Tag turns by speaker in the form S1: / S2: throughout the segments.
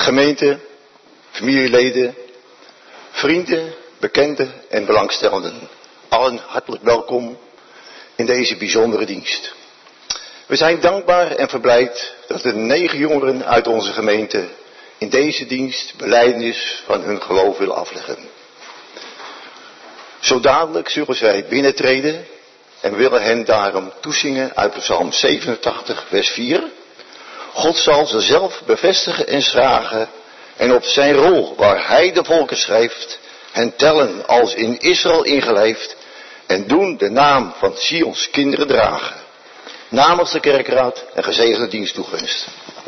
S1: gemeente, familieleden, vrienden, bekenden en belangstellenden. Allen hartelijk welkom in deze bijzondere dienst. We zijn dankbaar en verblijd dat de 9 jongeren uit onze gemeente in deze dienst belijdenis van hun geloof willen afleggen. Zo dadelijk zullen zij binnentreden en willen hen daarom toezingen uit Psalm 87 vers 4. God zal ze zelf bevestigen en schragen en op zijn rol waar hij de volken schrijft hen tellen als in Israël ingelijfd en doen de naam van Sions kinderen dragen. Namens de kerkraad een gezegende dienst toegewenst.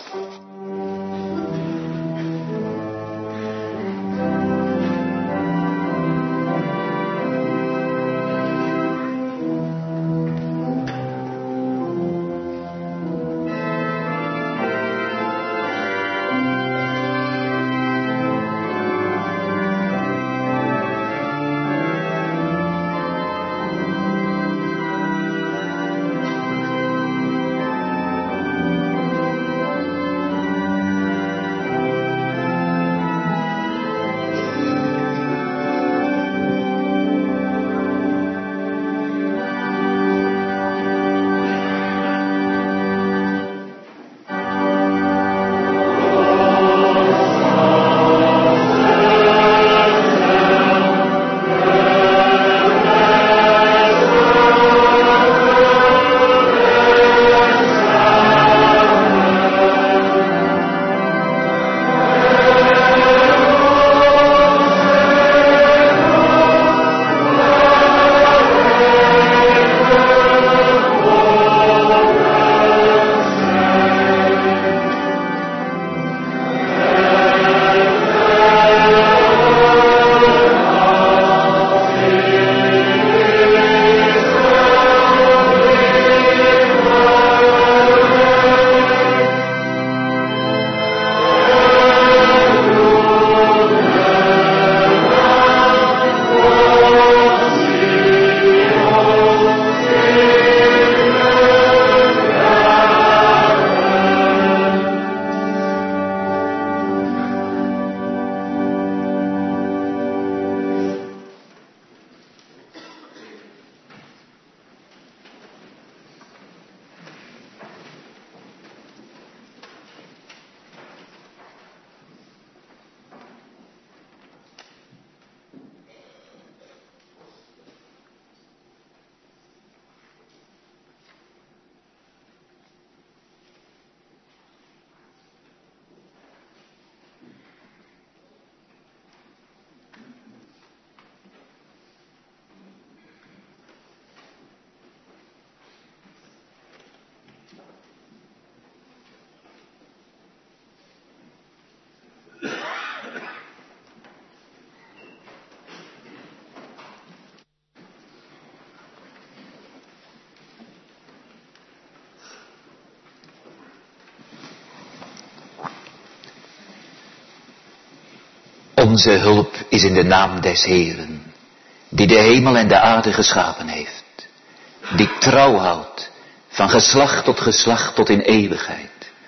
S2: Onze hulp is in de naam des Heeren, die de hemel en de aarde geschapen heeft, die trouw houdt van geslacht tot in eeuwigheid,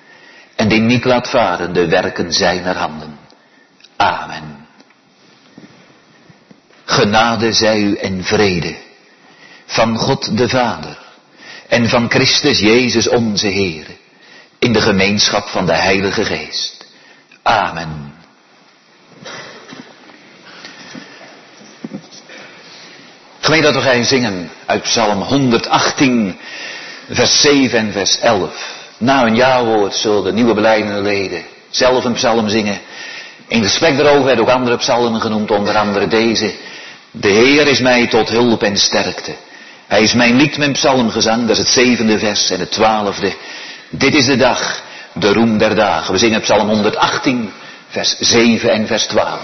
S2: en die niet laat varen de werken zijner handen. Amen. Genade zij u en vrede van God de Vader en van Christus Jezus onze Heer, in de gemeenschap van de Heilige Geest. Amen. Gemeente, dat we gaan zingen uit Psalm 118, vers 7 en vers 11. Na een jaarwoord zullen de nieuwe belijdende leden zelf een psalm zingen. In gesprek daarover werden ook andere psalmen genoemd, onder andere deze. De Heer is mij tot hulp en sterkte. Hij is mijn lied, mijn psalmgezang, dat is het 7e vers en het 12e. Dit is de dag, de roem der dagen. We zingen Psalm 118, vers 7 en vers 12.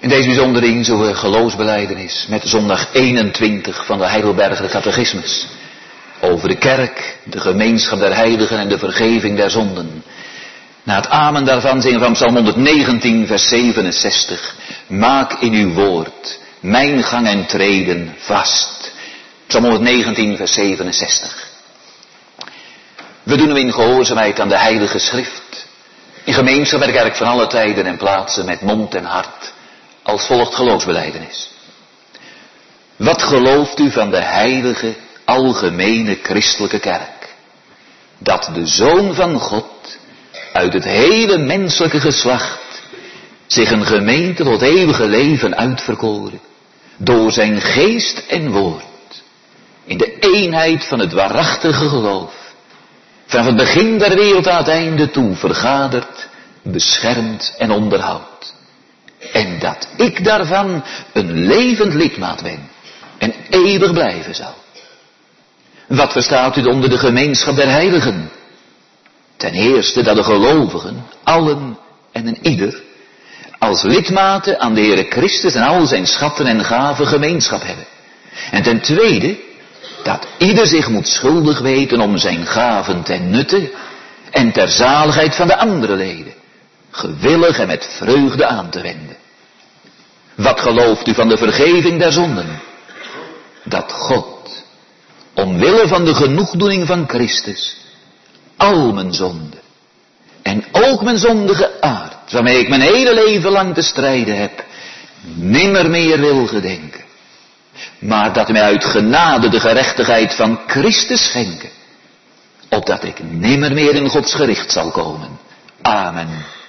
S2: In deze bijzondere inzoe geloofsbelijdenis met zondag 21 van de Heidelberger Catechismus. Over de kerk, de gemeenschap der heiligen en de vergeving der zonden. Na het amen daarvan zingen we van Psalm 119 vers 67. Maak in uw woord mijn gang en treden vast. Psalm 119 vers 67. We doen hem in gehoorzaamheid aan de heilige schrift. In gemeenschap met de kerk van alle tijden en plaatsen met mond en hart. Als volgt geloofsbelijdenis. Wat gelooft u van de heilige, algemene christelijke kerk? Dat de Zoon van God uit het hele menselijke geslacht zich een gemeente tot eeuwige leven uitverkoren. Door zijn geest en woord. In de eenheid van het waarachtige geloof. Vanaf het begin der wereld aan het einde toe vergaderd, beschermd en onderhoudt. En dat ik daarvan een levend lidmaat ben en eeuwig blijven zal. Wat verstaat u onder de gemeenschap der heiligen? Ten eerste dat de gelovigen, allen en een ieder, als lidmaten aan de Heere Christus en al zijn schatten en gaven gemeenschap hebben. En ten tweede, dat ieder zich moet schuldig weten om zijn gaven ten nutte en ter zaligheid van de andere leden, gewillig en met vreugde aan te wenden. Wat gelooft u van de vergeving der zonden? Dat God, omwille van de genoegdoening van Christus, al mijn zonden en ook mijn zondige aard, waarmee ik mijn hele leven lang te strijden heb, nimmer meer wil gedenken. Maar dat mij uit genade de gerechtigheid van Christus schenken, opdat ik nimmer meer in Gods gericht zal komen. Amen.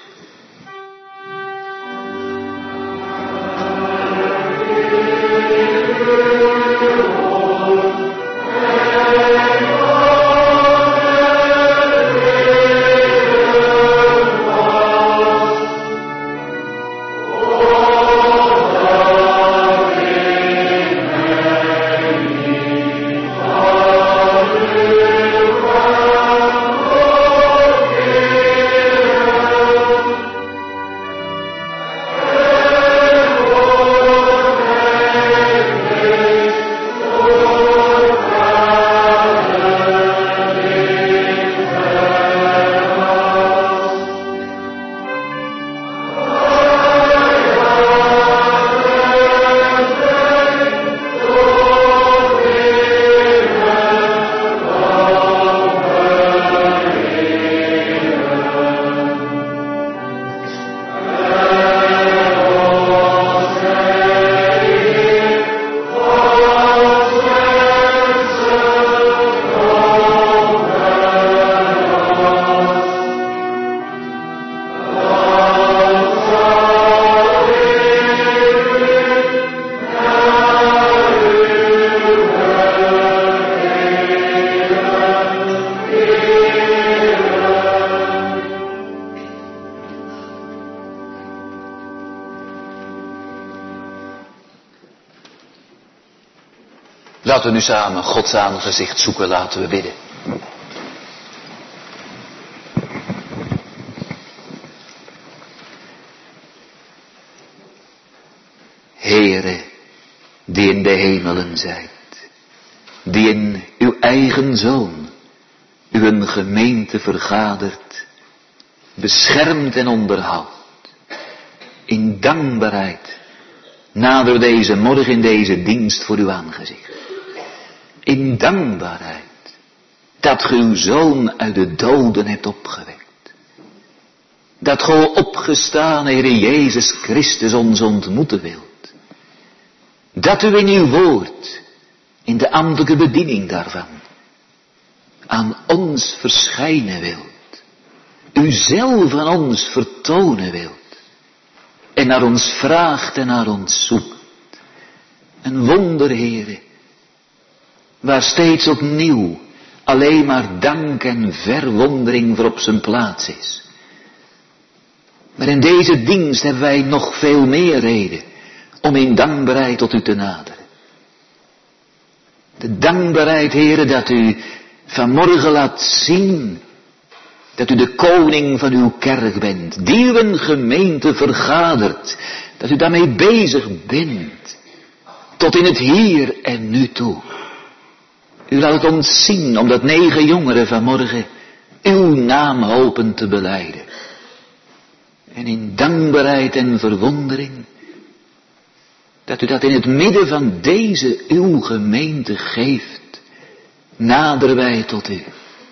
S2: Laten we nu samen Gods aangezicht zoeken, laten we bidden. Heere, die in de hemelen zijt, die in uw eigen Zoon, uw gemeente vergadert, beschermt en onderhoudt, in dankbaarheid, nader deze morgen in deze dienst voor uw aangezicht. In dankbaarheid dat ge uw Zoon uit de doden hebt opgewekt. Dat ge opgestaan, Heere Jezus Christus, ons ontmoeten wilt. Dat u in uw woord, in de ambtelijke bediening daarvan, aan ons verschijnen wilt. U zelf aan ons vertonen wilt. En naar ons vraagt en naar ons zoekt. Een wonder, Heere, waar steeds opnieuw alleen maar dank en verwondering voor op zijn plaats is. Maar in deze dienst hebben wij nog veel meer reden om in dankbaarheid tot u te naderen. De dankbaarheid, Heere, dat u vanmorgen laat zien dat u de koning van uw kerk bent, die uw gemeente vergadert, Dat u daarmee bezig bent. Tot in het hier en nu toe. U laat het ons zien, omdat 9 jongeren vanmorgen uw naam hopen te belijden. En in dankbaarheid en verwondering, dat u dat in het midden van deze uw gemeente geeft, naderen wij tot u.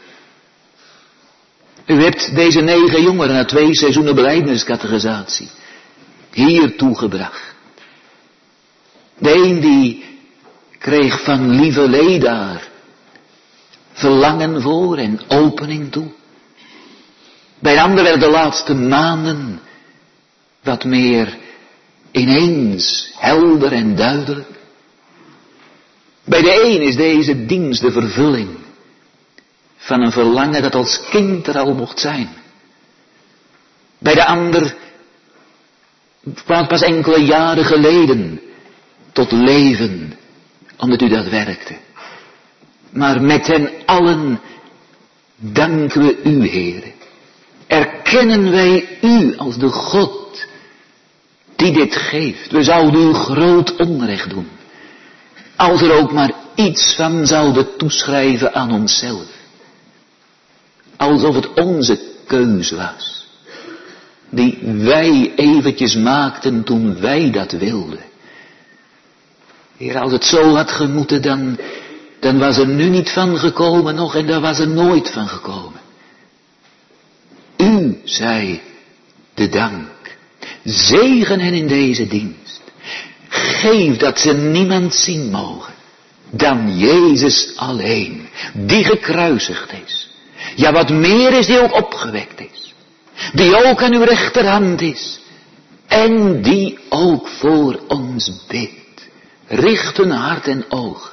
S2: U hebt deze 9 jongeren na 2 seizoenen belijdeniscatechisatie hier toegebracht. De een die kreeg van lieverlee daar verlangen voor en opening toe. Bij de ander werden de laatste maanden wat meer ineens helder en duidelijk. Bij de een is deze dienst de vervulling van een verlangen dat als kind er al mocht zijn. Bij de ander kwam het pas enkele jaren geleden tot leven, omdat u dat werkte. Maar met hen allen danken we u, Heere. Erkennen wij u als de God die dit geeft. We zouden u groot onrecht doen, als er ook maar iets van zouden toeschrijven aan onszelf. Alsof het onze keus was, die wij eventjes maakten toen wij dat wilden. Heer, als het zo had gemoeten, dan was er nu niet van gekomen nog en daar was er nooit van gekomen. U zij de dank. Zegen hen in deze dienst. Geef dat ze niemand zien mogen dan Jezus alleen, die gekruisigd is. Ja, wat meer is, die ook opgewekt is. Die ook aan uw rechterhand is. En die ook voor ons bidt. Richt hun hart en oog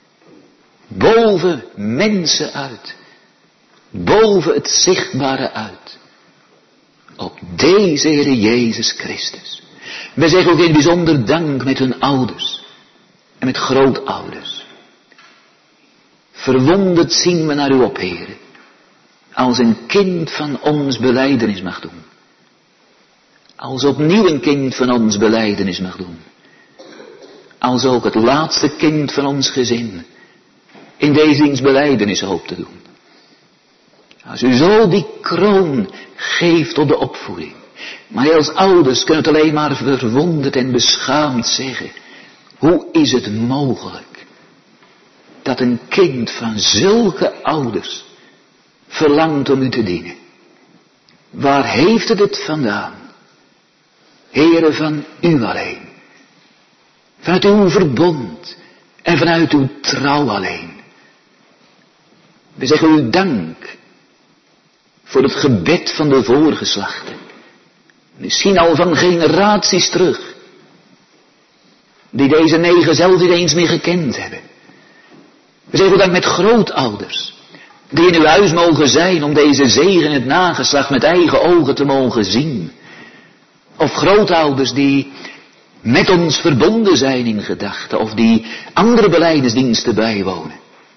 S2: boven mensen uit. Boven het zichtbare uit. Op deze Heere Jezus Christus. We zeggen ook in bijzonder dank met hun ouders. En met grootouders. Verwonderd zien we naar u op, Heere. Als een kind van ons belijdenis mag doen. Als opnieuw een kind van ons belijdenis mag doen. Als ook het laatste kind van ons gezin in deze dienst belijdenis hoopt te doen. Als u zo die kroon geeft op de opvoeding. Maar als ouders kunnen het alleen maar verwonderd en beschaamd zeggen. Hoe is het mogelijk dat een kind van zulke ouders verlangt om u te dienen? Waar heeft het vandaan? Heere, van u alleen. Vanuit uw verbond en vanuit uw trouw alleen. We zeggen u dank voor het gebed van de voorgeslachten. Misschien al van generaties terug. Die deze 9 zelf niet eens meer gekend hebben. We zeggen u dank met grootouders. Die in uw huis mogen zijn om deze zegen in het nageslacht met eigen ogen te mogen zien. Of grootouders die met ons verbonden zijn in gedachten. Of die andere belijdenisdiensten bijwonen.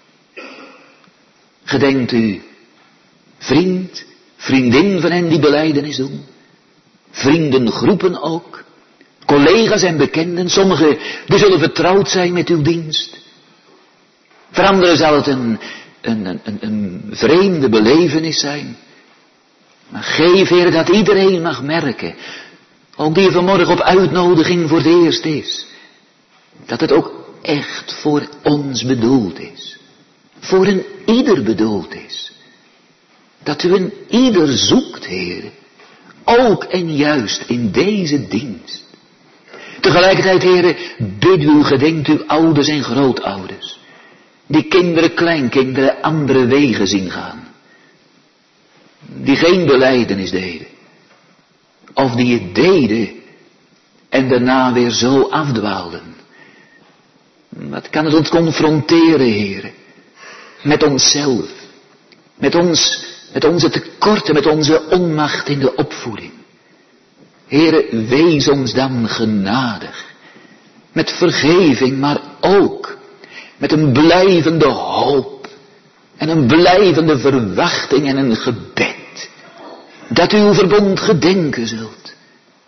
S2: Gedenkt u vriend, vriendin van hen die belijdenis doen. Vriendengroepen ook. Collega's en bekenden. Sommigen die zullen vertrouwd zijn met uw dienst. Voor anderen zal het een vreemde belevenis zijn. Maar geef, Heer, dat iedereen mag merken. Ook die vanmorgen op uitnodiging voor het eerst is. Dat het ook echt voor ons bedoeld is. Voor een ieder bedoeld is. Dat u een ieder zoekt, Heer. Ook en juist in deze dienst. Tegelijkertijd, Heer, bid u, gedenkt u ouders en grootouders. Die kinderen, kleinkinderen andere wegen zien gaan. Die geen belijdenis deden. Of die het deden en daarna weer zo afdwaalden. Wat kan het ons confronteren, Heer? Met onszelf. Met onze tekorten, met onze onmacht in de opvoeding. Heere, wees ons dan genadig. Met vergeving, maar ook met een blijvende hoop. En een blijvende verwachting en een gebed. Dat u uw verbond gedenken zult.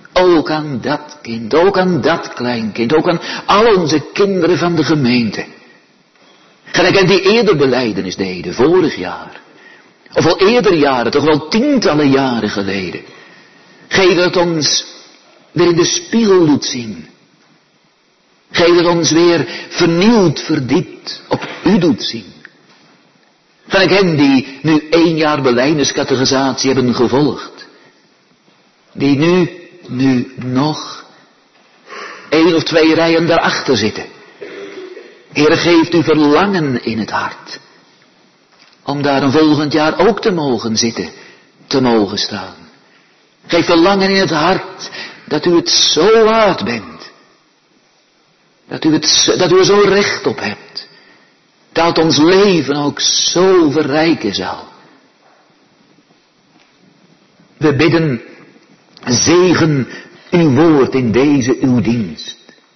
S2: Ook aan dat kind, ook aan dat kleinkind, ook aan al onze kinderen van de gemeente. Gelijk aan die eerder belijdenis deden, vorig jaar. Of al eerder jaren, toch wel tientallen jaren geleden. Geef dat ons weer in de spiegel doet zien. Geef dat ons weer vernieuwd, verdiept op u doet zien. Gelijk hen die nu 1 jaar belijdeniscatechisatie hebben gevolgd. Die nu nog 1 of 2 rijen daarachter zitten. Heer, geeft u verlangen in het hart. Om daar een volgend jaar ook te mogen zitten, te mogen staan. Geef verlangen in het hart dat u het zo waard bent. Dat u er zo recht op hebt. Dat ons leven ook zo verrijken zal. We bidden, zegen uw woord in deze uw dienst.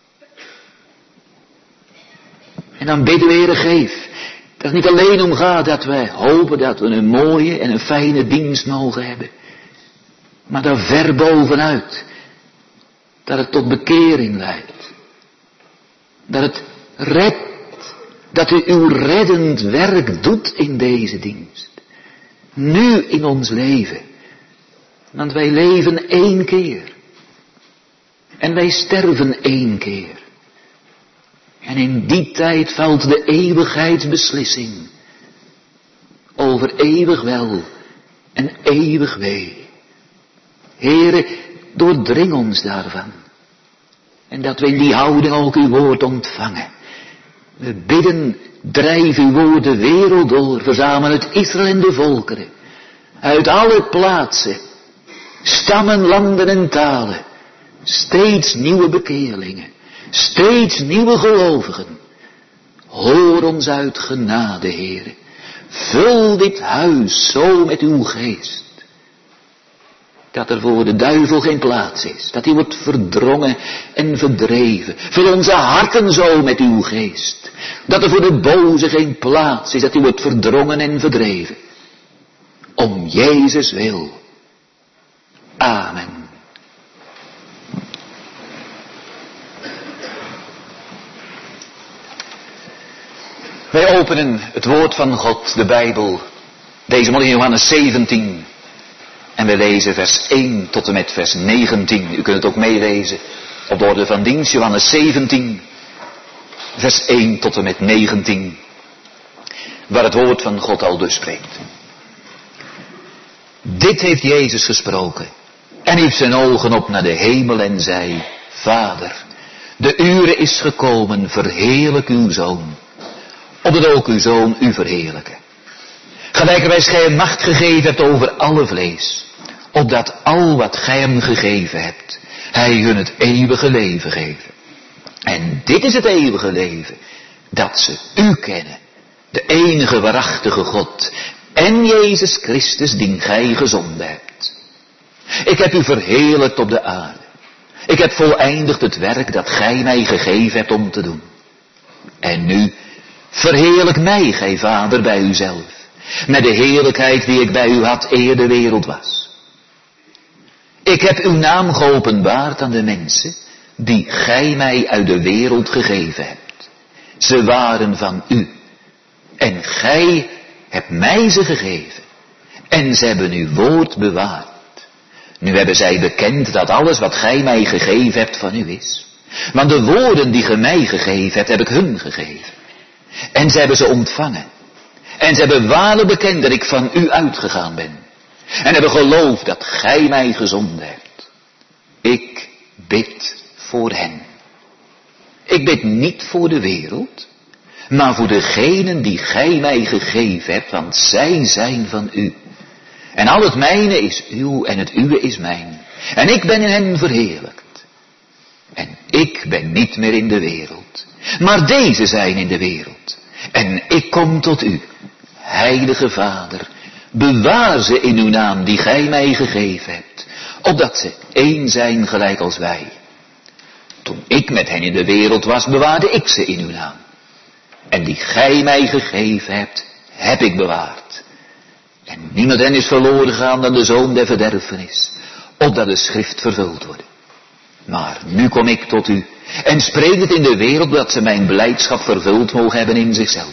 S2: En dan bidden we, Heere, geef dat het niet alleen om gaat dat wij hopen dat we een mooie en een fijne dienst mogen hebben. Maar daar ver bovenuit. Dat het tot bekering leidt. Dat het redt. Dat u uw reddend werk doet in deze dienst. Nu in ons leven. Want wij leven 1 keer. En wij sterven 1 keer. En in die tijd valt de eeuwigheidsbeslissing. Over eeuwig wel en eeuwig wee. Heere, doordring ons daarvan. En dat we in die houding ook uw woord ontvangen. We bidden, drijf uw woord de wereld door, verzamel het Israël en de volkeren. Uit alle plaatsen, stammen, landen en talen. Steeds nieuwe bekeerlingen, steeds nieuwe gelovigen. Hoor ons uit genade, Heere. Vul dit huis zo met uw geest. Dat er voor de duivel geen plaats is. Dat hij wordt verdrongen en verdreven. Vul onze harten zo met uw geest. Dat er voor de boze geen plaats is. Dat hij wordt verdrongen en verdreven. Om Jezus wil. Amen. Wij openen het woord van God, de Bijbel. Deze morgen in Johannes 17. En we lezen vers 1 tot en met vers 19. U kunt het ook meelezen op de orde van dienst. Johannes 17, vers 1 tot en met 19. Waar het woord van God al dus spreekt. Dit heeft Jezus gesproken. En hief zijn ogen op naar de hemel en zei: Vader, de ure is gekomen, verheerlijk uw Zoon. Opdat ook uw Zoon u verheerlijke. Gelijkerwijs gij hem macht gegeven hebt over alle vlees. Opdat al wat gij hem gegeven hebt, hij hun het eeuwige leven geven. En dit is het eeuwige leven, dat ze u kennen, de enige waarachtige God, en Jezus Christus, dien gij gezonden hebt. Ik heb u verheerlijkt op de aarde. Ik heb voleindigd het werk dat gij mij gegeven hebt om te doen. En nu, verheerlijk mij, gij Vader, bij uzelf, met de heerlijkheid die ik bij u had eer de wereld was. Ik heb uw naam geopenbaard aan de mensen, die gij mij uit de wereld gegeven hebt. Ze waren van u. En gij hebt mij ze gegeven. En ze hebben uw woord bewaard. Nu hebben zij bekend dat alles wat gij mij gegeven hebt van u is. Want de woorden die gij mij gegeven hebt, heb ik hun gegeven. En ze hebben ze ontvangen. En ze hebben waarlijk bekend dat ik van u uitgegaan ben. En hebben geloofd dat gij mij gezonden hebt. Ik bid voor hen. Ik bid niet voor de wereld, maar voor degenen die gij mij gegeven hebt, want zij zijn van u. En al het mijne is uw en het uwe is mijn. En ik ben in hen verheerlijkt. En ik ben niet meer in de wereld, maar deze zijn in de wereld. En ik kom tot u, heilige Vader, bewaar ze in uw naam die gij mij gegeven hebt, opdat ze één zijn gelijk als wij. Toen ik met hen in de wereld was, bewaarde ik ze in uw naam. En die gij mij gegeven hebt, heb ik bewaard. En niemand hen is verloren gegaan dan de zoon der verderfenis, opdat de schrift vervuld wordt. Maar nu kom ik tot u en spreek het in de wereld dat ze mijn blijdschap vervuld mogen hebben in zichzelf.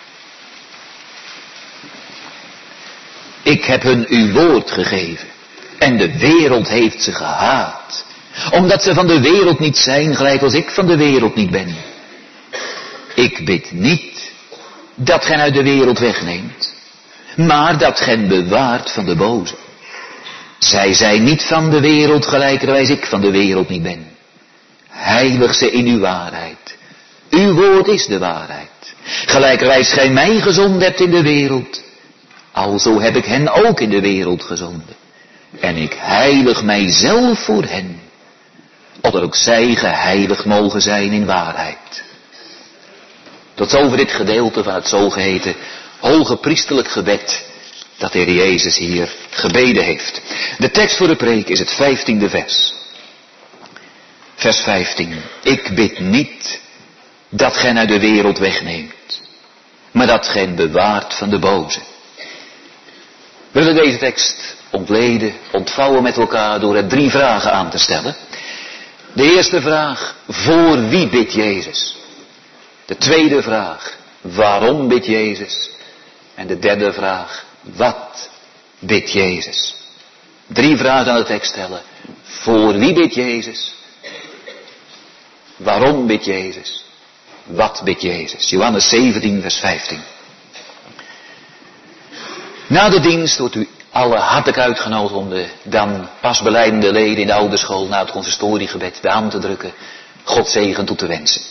S2: Ik heb hun uw woord gegeven en de wereld heeft ze gehaat, omdat ze van de wereld niet zijn, gelijk als ik van de wereld niet ben. Ik bid niet dat gij uit de wereld wegneemt, maar dat gij bewaart van de boze. Zij zijn niet van de wereld, gelijkerwijs ik van de wereld niet ben. Heilig ze in uw waarheid. Uw woord is de waarheid. Gelijkerwijs gij mij gezonden hebt in de wereld, alzo heb ik hen ook in de wereld gezonden. En ik heilig mijzelf voor hen, opdat ook zij geheiligd mogen zijn in waarheid. Tot zover dit gedeelte van het zogeheten hoge priesterlijk gebed dat de Heer Jezus hier gebeden heeft. De tekst voor de preek is het 15e vers. Vers 15. Ik bid niet dat gij uit de wereld wegneemt, maar dat gij bewaart van de boze. We willen deze tekst ontleden, ontvouwen met elkaar door er 3 vragen aan te stellen. De eerste vraag, voor wie bidt Jezus? De tweede vraag, waarom bidt Jezus? En de derde vraag, wat bidt Jezus? 3 vragen aan de tekst stellen. Voor wie bidt Jezus? Waarom bidt Jezus? Wat bidt Jezus? Johannes 17 vers 15. Na de dienst wordt u alle hartelijk uitgenodigd om de dan pas belijdende leden in de ouderschool na het consistoriegebed de hand te drukken, God zegen toe te wensen.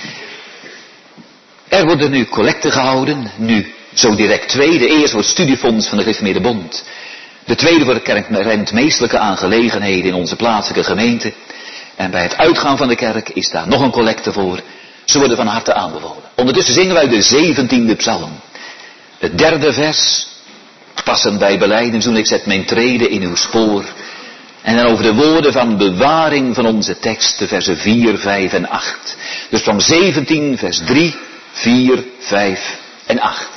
S2: Er worden nu collecten gehouden, nu zo direct 2. De eerste voor het studiefonds van de Gereformeerde Bond. De tweede voor de kerkrentmeestelijke aangelegenheden in onze plaatselijke gemeente. En bij het uitgaan van de kerk is daar nog een collecte voor. Ze worden van harte aanbevolen. Ondertussen zingen wij de 17e psalm. Het 3e vers, passend bij belijden, zoen ik zet mijn treden in uw spoor. En dan over de woorden van bewaring van onze tekst, de versen 4, 5 en 8. Dus van 17 vers 3, 4, 5 en 8.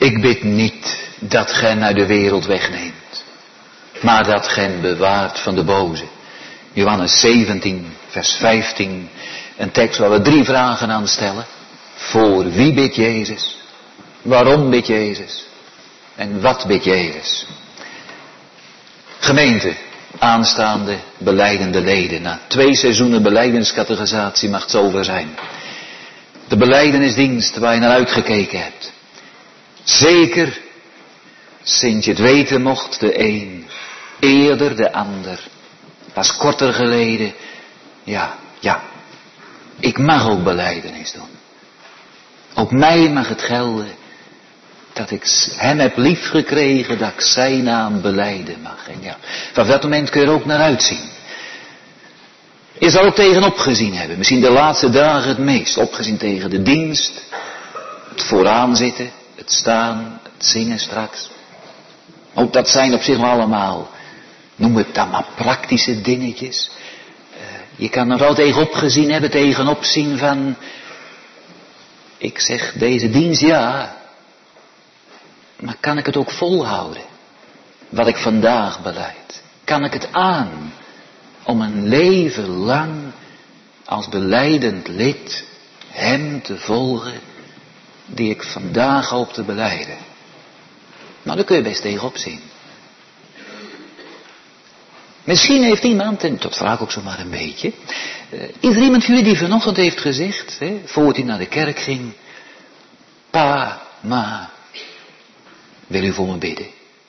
S2: Ik bid niet dat gij uit de wereld wegneemt, maar dat gij bewaart van de boze. Johannes 17, vers 15. Een tekst waar we 3 vragen aan stellen. Voor wie bidt Jezus? Waarom bidt Jezus? En wat bidt Jezus? Gemeente, aanstaande belijdende leden. Na 2 seizoenen belijdeniscatechisatie mag het zover zijn. De belijdenisdienst waar je naar uitgekeken hebt. Zeker, sinds je het weten mocht, de een, eerder de ander. Pas korter geleden, ja, ik mag ook belijdenis doen. Op mij mag het gelden dat ik hem heb liefgekregen, dat ik zijn naam belijden mag. En ja, vanaf dat moment kun je er ook naar uitzien. Je zal ook tegenop gezien hebben, misschien de laatste dagen het meest. Opgezien tegen de dienst, het vooraan zitten, het staan, het zingen straks. Ook dat zijn op zich wel allemaal, noem het dan maar praktische dingetjes. Je kan er wel tegenop gezien hebben, tegenop zien van, ik zeg deze dienst ja, maar kan ik het ook volhouden? Wat ik vandaag belijd. Kan ik het aan om een leven lang als belijdend lid hem te volgen die ik vandaag hoop te belijden? Nou, daar kun je best tegenop zien. Misschien heeft iemand, en dat vraag ik ook zomaar een beetje, is er iemand van jullie die vanochtend heeft gezegd, voordat hij naar de kerk ging, pa, ma, wil u voor me bidden?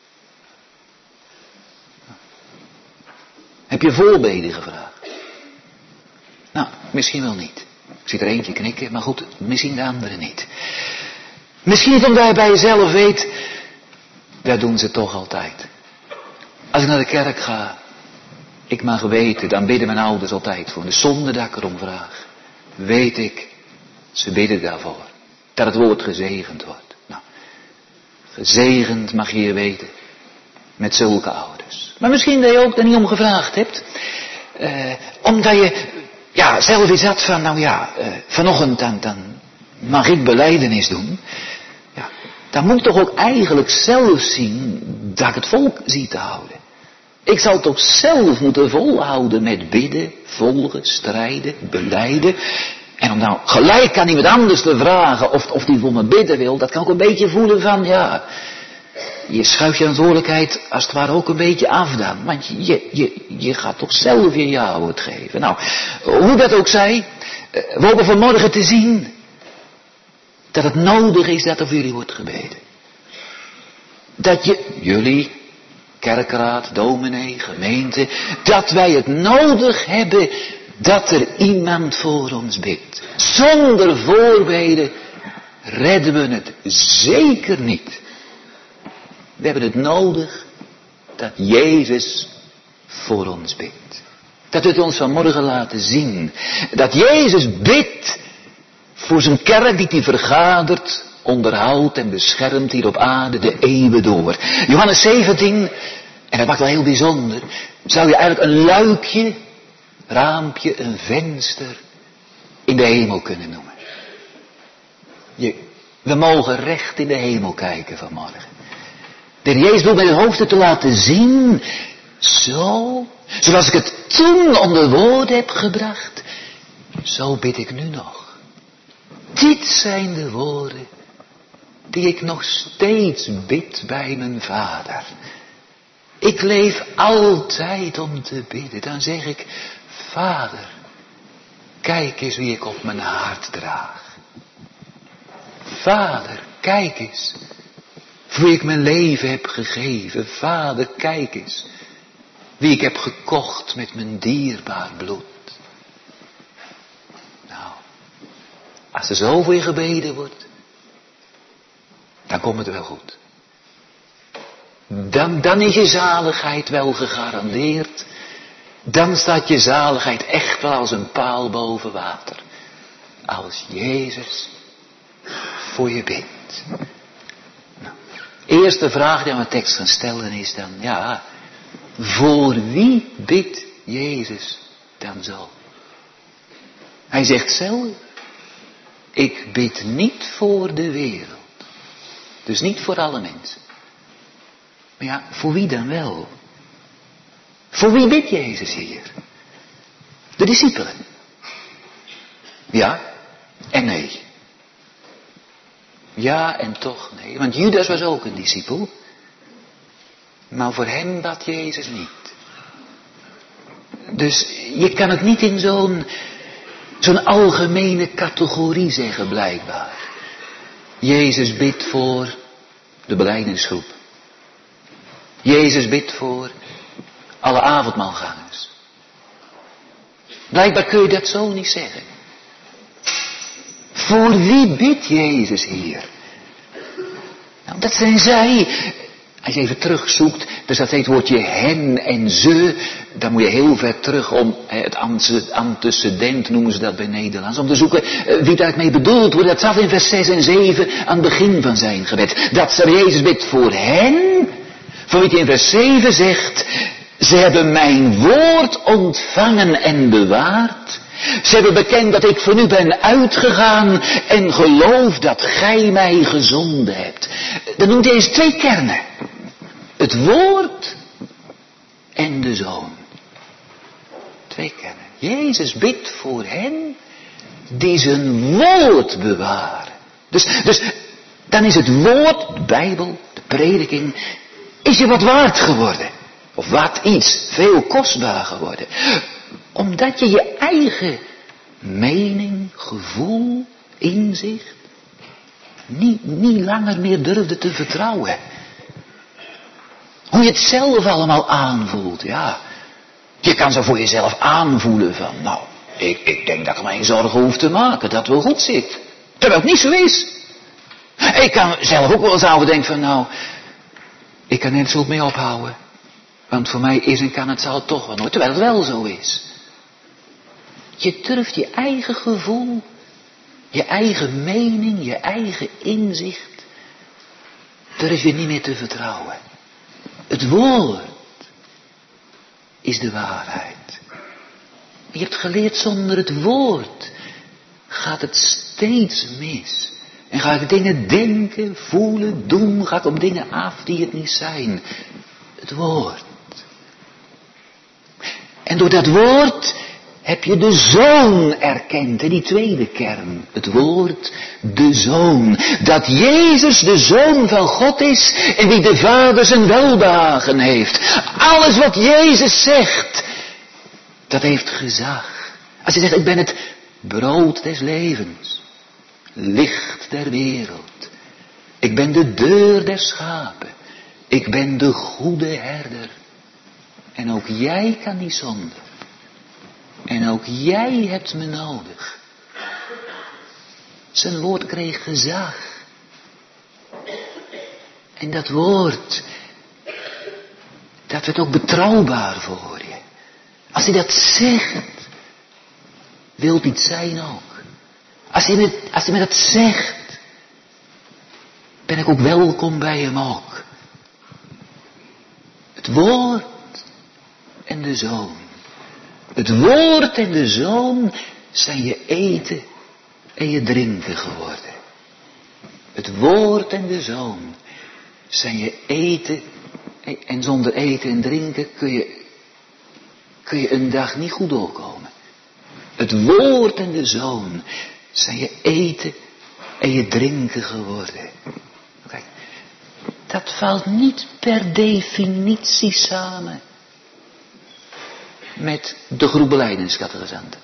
S2: Heb je voorbeden gevraagd? Nou, misschien wel niet. Ik zie er eentje knikken, maar goed, misschien de andere niet. Misschien niet omdat je bij jezelf weet, dat doen ze toch altijd. Als ik naar de kerk ga, ik mag weten, dan bidden mijn ouders altijd voor. De zonde dat ik erom vraag, weet ik, ze bidden daarvoor. Dat het woord gezegend wordt. Nou, gezegend mag je hier weten, met zulke ouders. Maar misschien dat je ook er niet om gevraagd hebt. Omdat je, zelf iets had van, vanochtend dan mag ik belijdenis doen. Ja, dan moet ik toch ook eigenlijk zelf zien dat ik het vol zie te houden. Ik zal toch zelf moeten volhouden met bidden, volgen, strijden, belijden. En om nou gelijk aan iemand anders te vragen of die voor me bidden wil, dat kan ook een beetje voelen van, je schuift je verantwoordelijkheid als het ware ook een beetje af dan. Want je gaat toch zelf je ja-woord geven. Nou, hoe dat ook zij, we hopen vanmorgen te zien dat het nodig is dat er voor jullie wordt gebeden. Dat jullie, kerkraad, dominee, gemeente, dat wij het nodig hebben dat er iemand voor ons bidt. Zonder voorbeden redden we het zeker niet. We hebben het nodig dat Jezus voor ons bidt. Dat we het ons vanmorgen laten zien. Dat Jezus bidt voor zijn kerk die hij vergadert, onderhoudt en beschermt hier op aarde de eeuwen door. Johannes 17, en dat maakt wel heel bijzonder, zou je eigenlijk een luikje, raampje, een venster in de hemel kunnen noemen. We mogen recht in de hemel kijken vanmorgen. De Heer Jezus wil met het hoofd te laten zien, zoals ik het toen onder woorden heb gebracht, zo bid ik nu nog. Dit zijn de woorden die ik nog steeds bid bij mijn Vader. Ik leef altijd om te bidden. Dan zeg ik, Vader, kijk eens wie ik op mijn hart draag. Vader, kijk eens voor wie ik mijn leven heb gegeven. Vader, kijk eens wie ik heb gekocht met mijn dierbaar bloed. Nou, als er zo voor je gebeden wordt, dan komt het wel goed. Dan is je zaligheid wel gegarandeerd. Dan staat je zaligheid echt wel als een paal boven water. Als Jezus voor je bidt. Nou, eerste vraag die aan mijn tekst gaan stellen is dan, voor wie bidt Jezus dan zo? Hij zegt zelf, ik bid niet voor de wereld, Dus niet voor alle mensen. Maar ja, voor wie dan wel? Voor wie bidt Jezus hier? De discipelen. Ja en nee. Ja en toch nee. Want Judas was ook een discipel. Maar voor hem bad Jezus niet. Dus je kan het niet in zo'n algemene categorie zeggen blijkbaar. Jezus bidt voor de belijdenisgroep. Jezus bidt voor alle avondmaalgangers. Blijkbaar kun je dat zo niet zeggen. Voor wie bidt Jezus hier? Nou, dat zijn zij. Als je even terugzoekt, dus dat heet het woordje hen en ze. Dan moet je heel ver terug om het antecedent noemen ze dat bij Nederlands. Om te zoeken wie daarmee bedoeld wordt. Dat staat in vers 6 en 7 aan het begin van zijn gebed. Dat Jezus bidt voor hen. Van wie hij in vers 7 zegt. Ze hebben mijn woord ontvangen en bewaard. Ze hebben bekend dat ik voor u ben uitgegaan en geloof dat gij mij gezonden hebt. Dan noemt hij eens 2 kernen. Het woord en de zoon. 2 kernen. Jezus bidt voor hen die zijn woord bewaren. Dus dan is het woord, de Bijbel, de prediking, is je wat waard geworden. Of wat iets, veel kostbaar geworden. Omdat je je eigen mening, gevoel, inzicht niet langer meer durfde te vertrouwen. Hoe je het zelf allemaal aanvoelt, ja. Je kan zo voor jezelf aanvoelen van, nou, ik denk dat ik me geen zorgen hoef te maken, dat wel goed zit. Terwijl het niet zo is. Ik kan zelf ook wel eens overdenken van, nou, ik kan net zo mee ophouden. Want voor mij is en kan het zal het toch wel nooit, terwijl het wel zo is. Je durft je eigen gevoel, je eigen mening, je eigen inzicht, durf je niet meer te vertrouwen. Het woord is de waarheid. Je hebt geleerd, zonder het woord gaat het steeds mis. En ga ik dingen denken, voelen, doen, ga ik op dingen af die het niet zijn. Het woord. En door dat woord heb je de Zoon erkend. En die tweede kern. Het woord, de Zoon. Dat Jezus de Zoon van God is. En wie de Vader zijn welbehagen heeft. Alles wat Jezus zegt. Dat heeft gezag. Als je zegt, ik ben het brood des levens. Licht der wereld. Ik ben de deur der schapen. Ik ben de goede herder. En ook jij kan niet zonden. En ook jij hebt me nodig. Zijn woord kreeg gezag. En dat woord, dat werd ook betrouwbaar voor je. Als hij dat zegt, wilt niet zijn ook. Als hij me dat zegt, ben ik ook welkom bij hem ook. Het woord en de Zoon. Het woord en de Zoon zijn je eten en je drinken geworden. Het woord en de Zoon zijn je eten. En zonder eten en drinken kun je een dag niet goed doorkomen. Het woord en de Zoon zijn je eten en je drinken geworden. Kijk, dat valt niet per definitie samen met de groep belijdeniscatechisanten.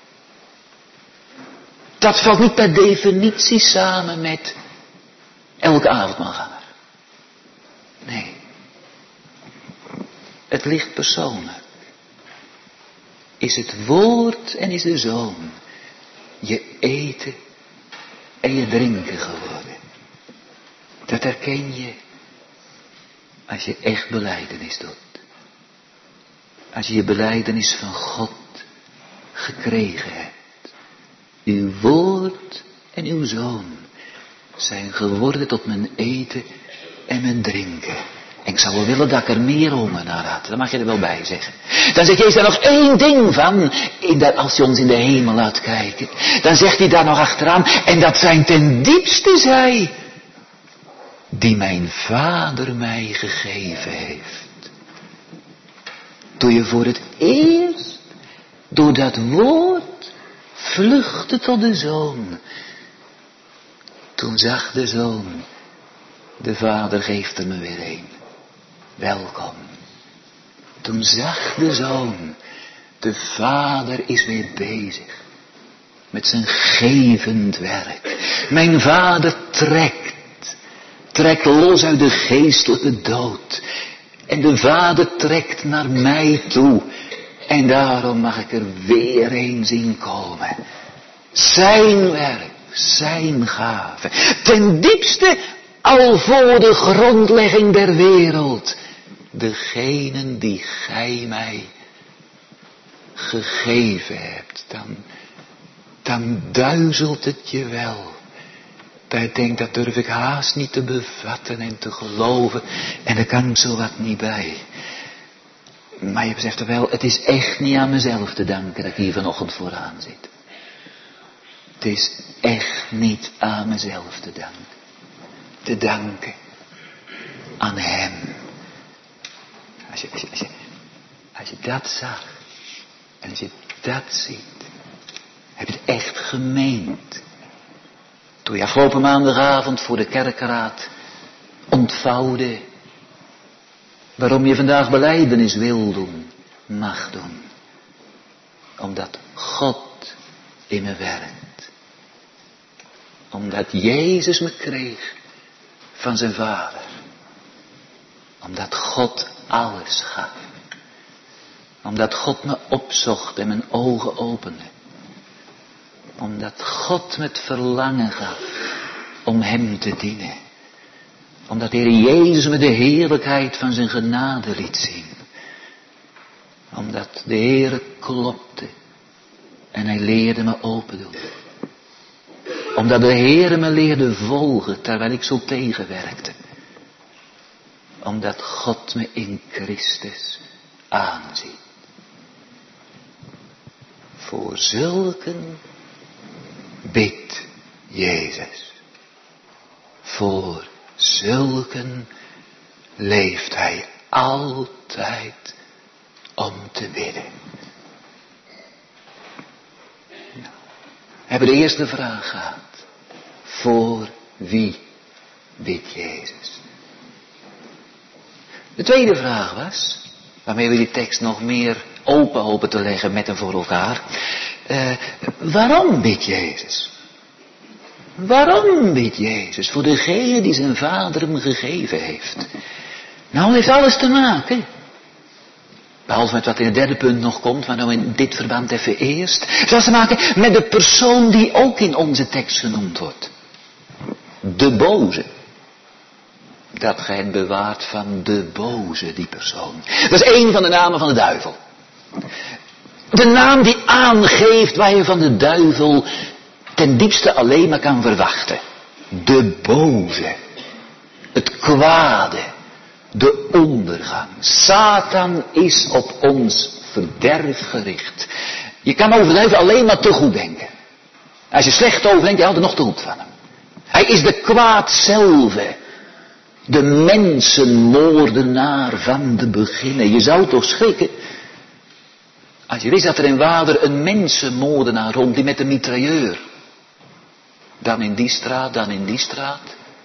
S2: Dat valt niet per definitie samen met elke avondmaalganger. Nee. Het ligt persoonlijk. Is het woord en is de Zoon je eten en je drinken geworden. Dat herken je als je echt belijdenis doet. Als je je belijdenis van God gekregen hebt. Uw woord en uw Zoon zijn geworden tot mijn eten en mijn drinken. En ik zou wel willen dat ik er meer honger naar had. Dat mag je er wel bij zeggen. Dan zegt Jezus daar nog 1 ding van. Als hij ons in de hemel laat kijken. Dan zegt hij daar nog achteraan. En dat zijn ten diepste zij die mijn Vader mij gegeven heeft. Toen je voor het eerst door dat woord vluchtte tot de Zoon. Toen zag de Zoon, de Vader geeft er me weer een. Welkom. Toen zag de Zoon, de Vader is weer bezig met zijn gevend werk. Mijn Vader trekt los uit de geestelijke dood. En de Vader trekt naar mij toe. En daarom mag ik er weer eens in komen. Zijn werk, zijn gave. Ten diepste al voor de grondlegging der wereld. Degenen die gij mij gegeven hebt. Dan duizelt het je wel. Dat je denkt, dat durf ik haast niet te bevatten en te geloven. En daar kan ik zo wat niet bij. Maar je beseft er wel, het is echt niet aan mezelf te danken dat ik hier vanochtend vooraan zit. Het is echt niet aan mezelf te danken. Te danken aan hem. Als je dat zag, en als je dat ziet, heb je het echt gemeend. Toen je afgelopen maandagavond voor de kerkraad ontvouwde waarom je vandaag belijdenis wil doen, mag doen. Omdat God in me werkt. Omdat Jezus me kreeg van zijn Vader. Omdat God alles gaf. Omdat God me opzocht en mijn ogen opende. Omdat God me het verlangen gaf om hem te dienen. Omdat de Heer Jezus me de heerlijkheid van zijn genade liet zien. Omdat de Heer klopte en hij leerde me open doen. Omdat de Heer me leerde volgen terwijl ik zo tegenwerkte. Omdat God me in Christus aanziet. Voor zulken bidt Jezus. Voor zulken leeft hij altijd om te bidden. Nou, we hebben de eerste vraag gehad. Voor wie bidt Jezus? De tweede vraag was, waarmee we die tekst nog meer open hopen te leggen met en voor elkaar. Waarom bidt Jezus? Waarom bidt Jezus voor degene die zijn Vader hem gegeven heeft? Nou, het heeft alles te maken. Behalve met wat in het derde punt nog komt, maar nou in dit verband even eerst. Het heeft te maken met de persoon die ook in onze tekst genoemd wordt. De boze. Dat gij het bewaart van de boze, die persoon. Dat is één van de namen van de duivel. De naam die aangeeft waar je van de duivel ten diepste alleen maar kan verwachten. De boze. Het kwade. De ondergang. Satan is op ons verderf gericht. Je kan over de duivel alleen maar te goed denken. Als je slecht over denkt, je houdt er nog te goed van hem. Hij is de kwaad zelf. De mensenmoordenaar van de beginnen. Je zou toch schrikken als je wist dat er in Wader een mensenmoordenaar rondliep met een mitrailleur. Dan in die straat, dan in die straat.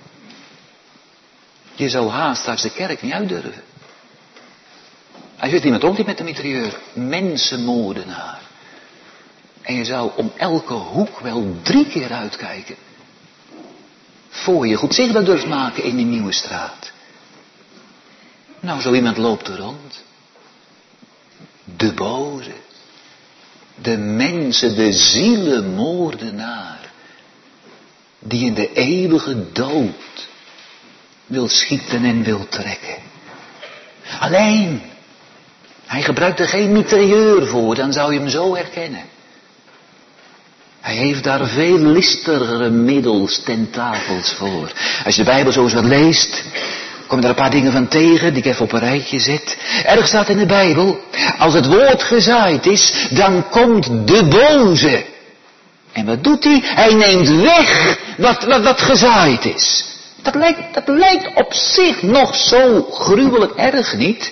S2: Je zou haast straks de kerk niet uitdurven. Als je weet iemand rondliep met een mitrailleur. Mensenmoordenaar. En je zou om elke hoek wel 3 keer uitkijken. Voor je goed zichtbaar durft maken in die nieuwe straat. Nou, zo iemand loopt er rond. De boze. De mensen, de zielenmoordenaar. Die in de eeuwige dood wil schieten en wil trekken. Alleen, hij gebruikt er geen mitrailleur voor, dan zou je hem zo herkennen. Hij heeft daar veel listigere middels, tentakels voor. Als je de Bijbel zo eens wat leest, kom je daar een paar dingen van tegen die ik even op een rijtje zet. Erg staat in de Bijbel, als het woord gezaaid is, dan komt de boze. En wat doet hij? Hij neemt weg wat gezaaid is. Dat lijkt op zich nog zo gruwelijk erg niet.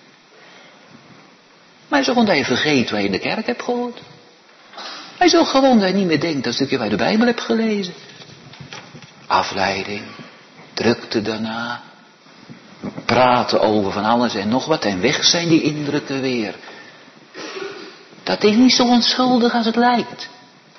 S2: Maar zo gewoon dat je vergeet wat je in de kerk hebt gehoord. Hij zo gewoon dat je niet meer denkt dat stukje waar je de Bijbel hebt gelezen. Afleiding, drukte daarna, praten over van alles en nog wat en weg zijn die indrukken weer. Dat is niet zo onschuldig als het lijkt.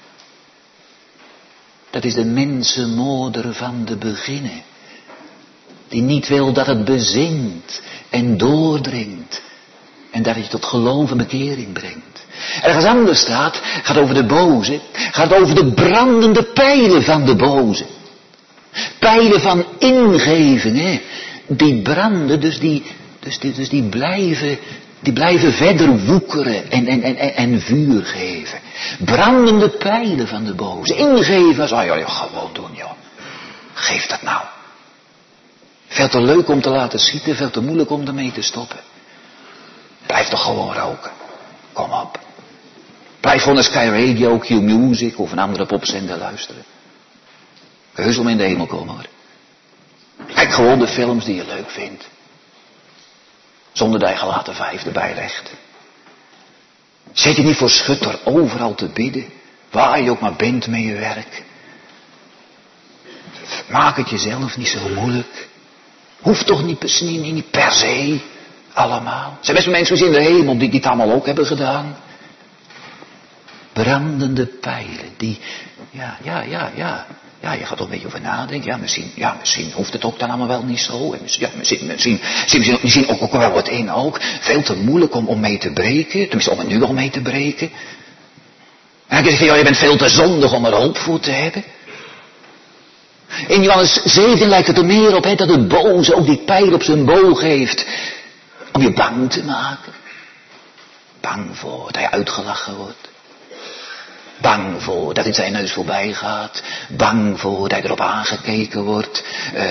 S2: Dat is de mensenmoorder van de beginnen. Die niet wil dat het bezinkt en doordringt. En dat het je tot geloof en bekering brengt. Ergens anders gaat over de boze. Gaat over de brandende pijlen van de boze. Pijlen van ingevingen. Die branden, dus die blijven verder woekeren en vuur geven. Brandende pijlen van de boze. Ingeven als, gewoon doen joh. Geef dat nou. Veel te leuk om te laten schieten, veel te moeilijk om ermee te stoppen. Blijf toch gewoon roken. Kom op. Blijf gewoon naar Sky Radio, Q Music of een andere popzender luisteren. Heus om in de hemel komen hoor. Kijk gewoon de films die je leuk vindt. Zonder dat je gelaten vijf erbij legt. Zet je niet voor schut door overal te bidden. Waar je ook maar bent met je werk. Maak het jezelf niet zo moeilijk. Hoeft toch niet per se allemaal. Er zijn best mensen in de hemel die het allemaal ook hebben gedaan. Brandende pijlen. Die, ja, je gaat er een beetje over nadenken. Misschien hoeft het ook dan allemaal wel niet zo. En misschien ook wel wat in ook. Veel te moeilijk om mee te breken. Tenminste, om het nu al mee te breken. En dan zeg je, je bent veel te zondig om er hulp voor te hebben. In Johannes 7 lijkt het er meer op dat het boze ook die pijl op zijn boog heeft. Om je bang te maken. Bang voor dat je uitgelachen wordt. Bang voor dat het zijn neus voorbij gaat. Bang voor dat je erop aangekeken wordt.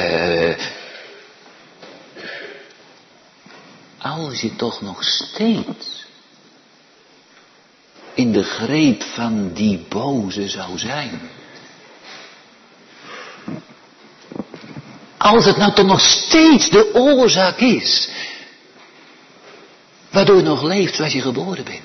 S2: Als je toch nog steeds in de greep van die boze zou zijn. Als het nou toch nog steeds de oorzaak is. Waardoor je nog leeft zoals je geboren bent.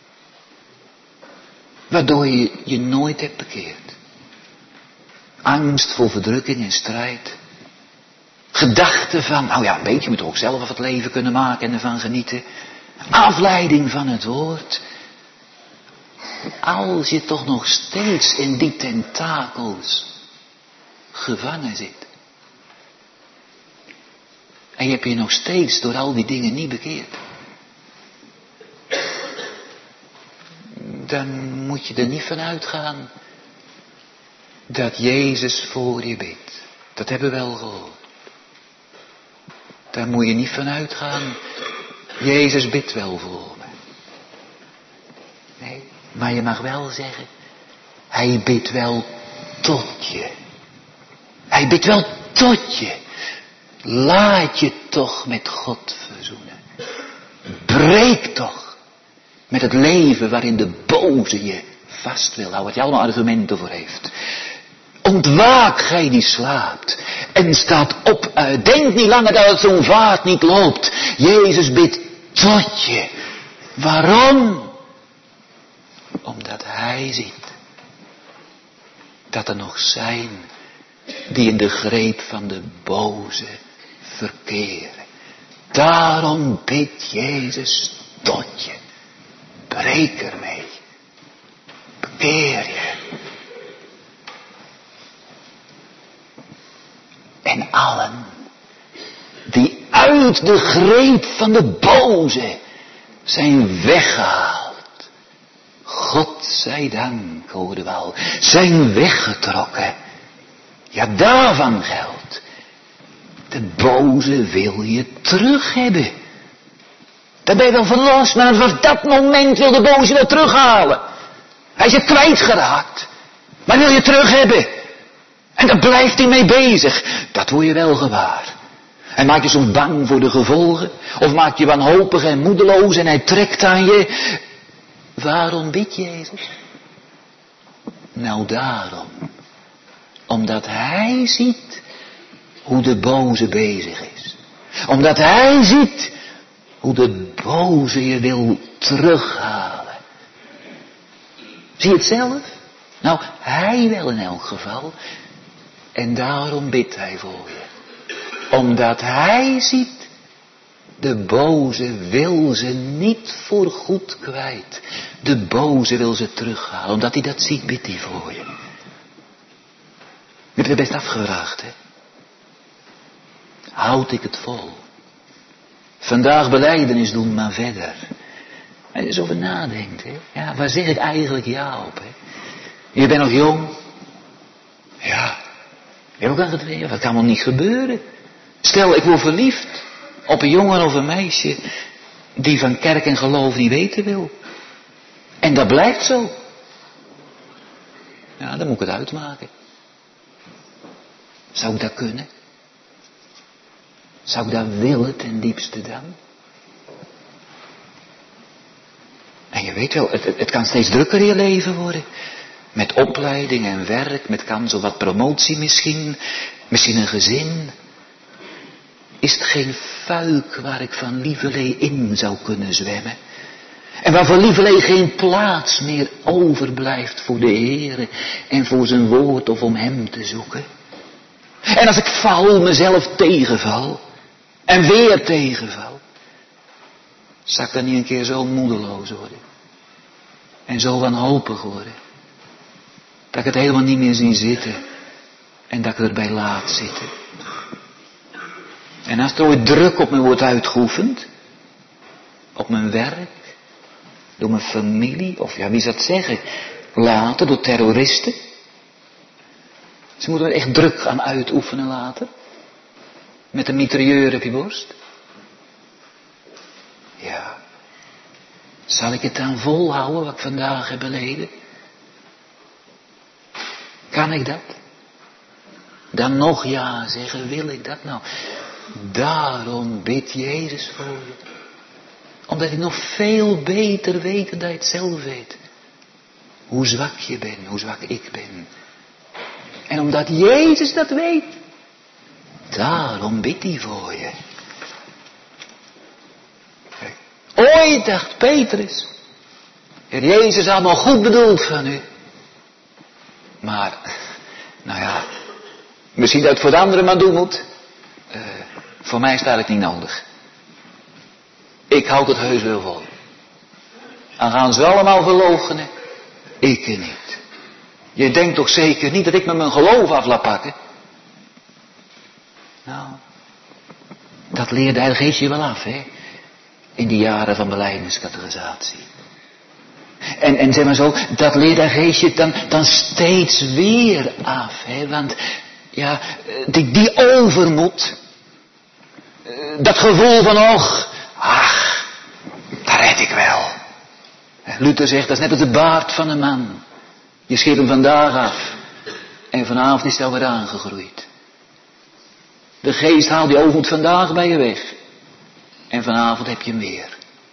S2: Waardoor je je nooit hebt bekeerd. Angst voor verdrukking en strijd. Gedachten van, een beetje moet je ook zelf het leven kunnen maken en ervan genieten. Afleiding van het woord. Als je toch nog steeds in die tentakels gevangen zit. En je hebt je nog steeds door al die dingen niet bekeerd. Dan moet je er niet van uitgaan dat Jezus voor je bidt. Dat hebben we wel gehoord. Daar moet je niet van uitgaan, Jezus bidt wel voor me. Nee, maar je mag wel zeggen, hij bidt wel tot je. Hij bidt wel tot je. Laat je toch met God verzoenen. Breek toch met het leven waarin de boze je vast wil houden. Wat je allemaal argumenten voor heeft. Ontwaak gij die slaapt. En staat op uit. Denk niet langer dat het zo'n vaart niet loopt. Jezus bidt tot je. Waarom? Omdat hij ziet dat er nog zijn die in de greep van de boze verkeren. Daarom bidt Jezus tot je. Breek ermee. Bekeer je. En allen die uit de greep van de boze zijn weggehaald. God zij dank, hoorde we al, zijn weggetrokken. Ja, daarvan geldt. De boze wil je terug hebben. Daar ben je wel verlost, maar vanaf dat moment wil de boze wel terughalen. Hij is je kwijtgeraakt. Maar wil je terug hebben. En daar blijft hij mee bezig. Dat word je wel gewaar. En maak je soms bang voor de gevolgen. Of maak je wanhopig en moedeloos en hij trekt aan je. Waarom bidt Jezus? Nou daarom. Omdat hij ziet hoe de boze bezig is. Omdat hij ziet hoe de boze je wil terughalen. Zie je het zelf? Nou, hij wel in elk geval. En daarom bidt hij voor je. Omdat hij ziet, de boze wil ze niet voor goed kwijt. De boze wil ze terughalen. Omdat hij dat ziet, bidt hij voor je. Je hebt het best afgevraagd, hè? Houd ik het vol? Vandaag belijdenis doen, maar verder. Als je eens over nadenkt, hè? Ja, waar zeg ik eigenlijk ja op, hè? Je bent nog jong. Ja. Je hebt ook aan gedreven. Dat kan wel niet gebeuren. Stel, ik word verliefd op een jongen of een meisje die van kerk en geloof niet weten wil. En dat blijkt zo. Ja, dan moet ik het uitmaken. Zou ik dat kunnen? Zou ik dat willen ten diepste dan? En je weet wel, het kan steeds drukker in je leven worden. Met opleiding en werk, met kans op wat promotie misschien. Misschien een gezin. Is het geen fuik waar ik van lieverlee in zou kunnen zwemmen? En waar voor lieverlee geen plaats meer overblijft voor de Heere en voor zijn woord of om hem te zoeken? En als ik val, mezelf tegenval en weer tegenval, zou ik dan niet een keer zo moedeloos worden en zo wanhopig worden, dat ik het helemaal niet meer zie zitten en dat ik erbij laat zitten? En als er ooit druk op me wordt uitgeoefend, op mijn werk, door mijn familie, of ja, wie zou het zeggen, later door terroristen. Ze moeten er echt druk aan uitoefenen later. Met een mitrailleur op je borst. Ja. Zal ik het dan volhouden wat ik vandaag heb beleden? Kan ik dat? Dan nog ja zeggen, wil ik dat nou? Daarom bidt Jezus voor je. Omdat hij nog veel beter weet dan hij het zelf weet. Hoe zwak je bent, hoe zwak ik ben. En omdat Jezus dat weet, daarom bidt hij voor je. Ooit dacht Petrus, Heer Jezus had nog goed bedoeld van u. Maar, nou ja, misschien dat het voor de anderen maar doen moet. Voor mij is het eigenlijk niet nodig. Ik houd het heus wel vol. Dan gaan ze allemaal verloochenen. Ik niet. Je denkt toch zeker niet dat ik me mijn geloof af laat pakken? Nou, dat leerde de Heilige Geest je wel af, hè? In die jaren van belijdeniscategorisatie. En zeg maar zo, dat leert de Heilige Geest je dan steeds weer af, hè? Want, ja, die overmoed, dat gevoel van, ach, dat red ik wel. Luther zegt, dat is net als de baard van een man. Je scheert hem vandaag af. En vanavond is hij alweer aangegroeid. De geest haalt die overmoed vandaag bij je weg. En vanavond heb je hem weer.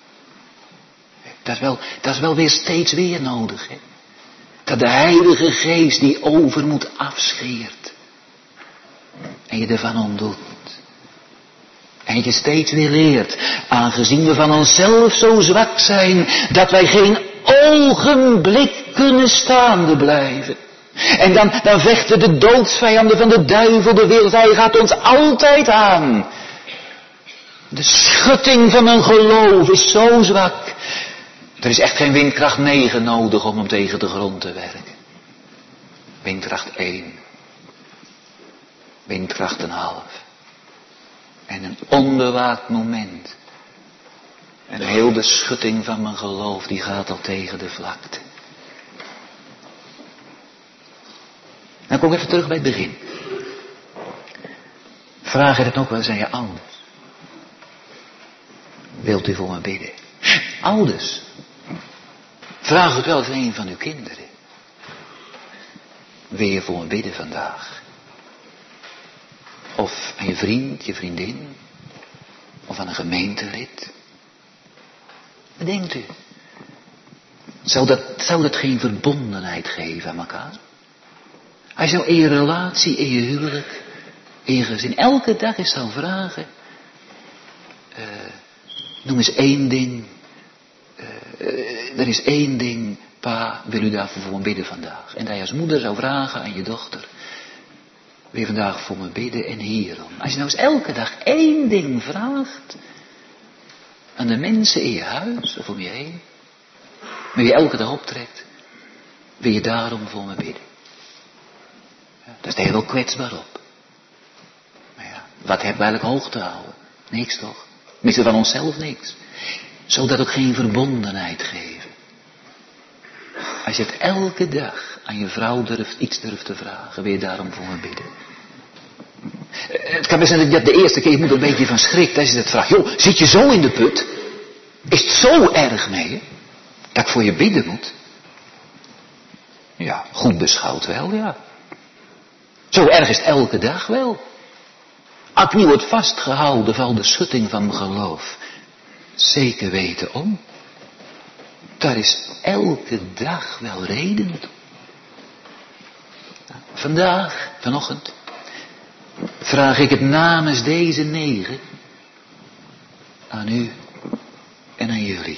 S2: Dat is wel weer steeds weer nodig. Hè? Dat de Heilige Geest die overmoed afscheert. En je ervan ontdoet. En je steeds weer leert, aangezien we van onszelf zo zwak zijn, dat wij geen ogenblik kunnen staande blijven. En dan vechten de doodsvijanden van de duivel de wereld. Hij gaat ons altijd aan. De schutting van een geloof is zo zwak. Er is echt geen windkracht 9 nodig om hem tegen de grond te werken. Windkracht 1. Windkracht 1,5. En een onbewaakt moment. En heel de schutting van mijn geloof, die gaat al tegen de vlakte. Dan kom ik even terug bij het begin. Vraag je het nog wel eens aan je ouders? Wilt u voor me bidden? Ouders, vraag het wel eens aan een van uw kinderen. Wil je voor me bidden vandaag? Of aan je vriend, je vriendin. Of aan een gemeentelid. Wat denkt u? Zou dat geen verbondenheid geven aan elkaar? Als je nou in je relatie, in je huwelijk, in je gezin elke dag eens zou vragen, noem eens één ding, er is één ding, pa, wil u daarvoor voor me bidden vandaag? En dat je als moeder zou vragen aan je dochter, wil je vandaag voor me bidden en hierom? Als je nou eens elke dag één ding vraagt aan de mensen in je huis of om je heen, maar je elke dag optrekt, wil je daarom voor me bidden? Ja, daar sta je wel kwetsbaar op. Maar ja, wat hebben we eigenlijk hoog te houden? Niks toch? Tenminste van onszelf niks. Zodat ook geen verbondenheid geven. Als je het elke dag aan je vrouw iets durft te vragen, wil je daarom voor me bidden? Het kan best zijn dat de eerste keer je moet een beetje van schrikt als je dat vraagt. Joh, zit je zo in de put? Is het zo erg mee, hè? Dat ik voor je bidden moet? Ja, goed beschouwd wel, ja. Zo erg is het elke dag wel. Als nu wordt vastgehouden van de schutting van mijn geloof, zeker weten om. Daar is elke dag wel reden toe. Vandaag, vanochtend, vraag ik het namens deze 9 aan u en aan jullie.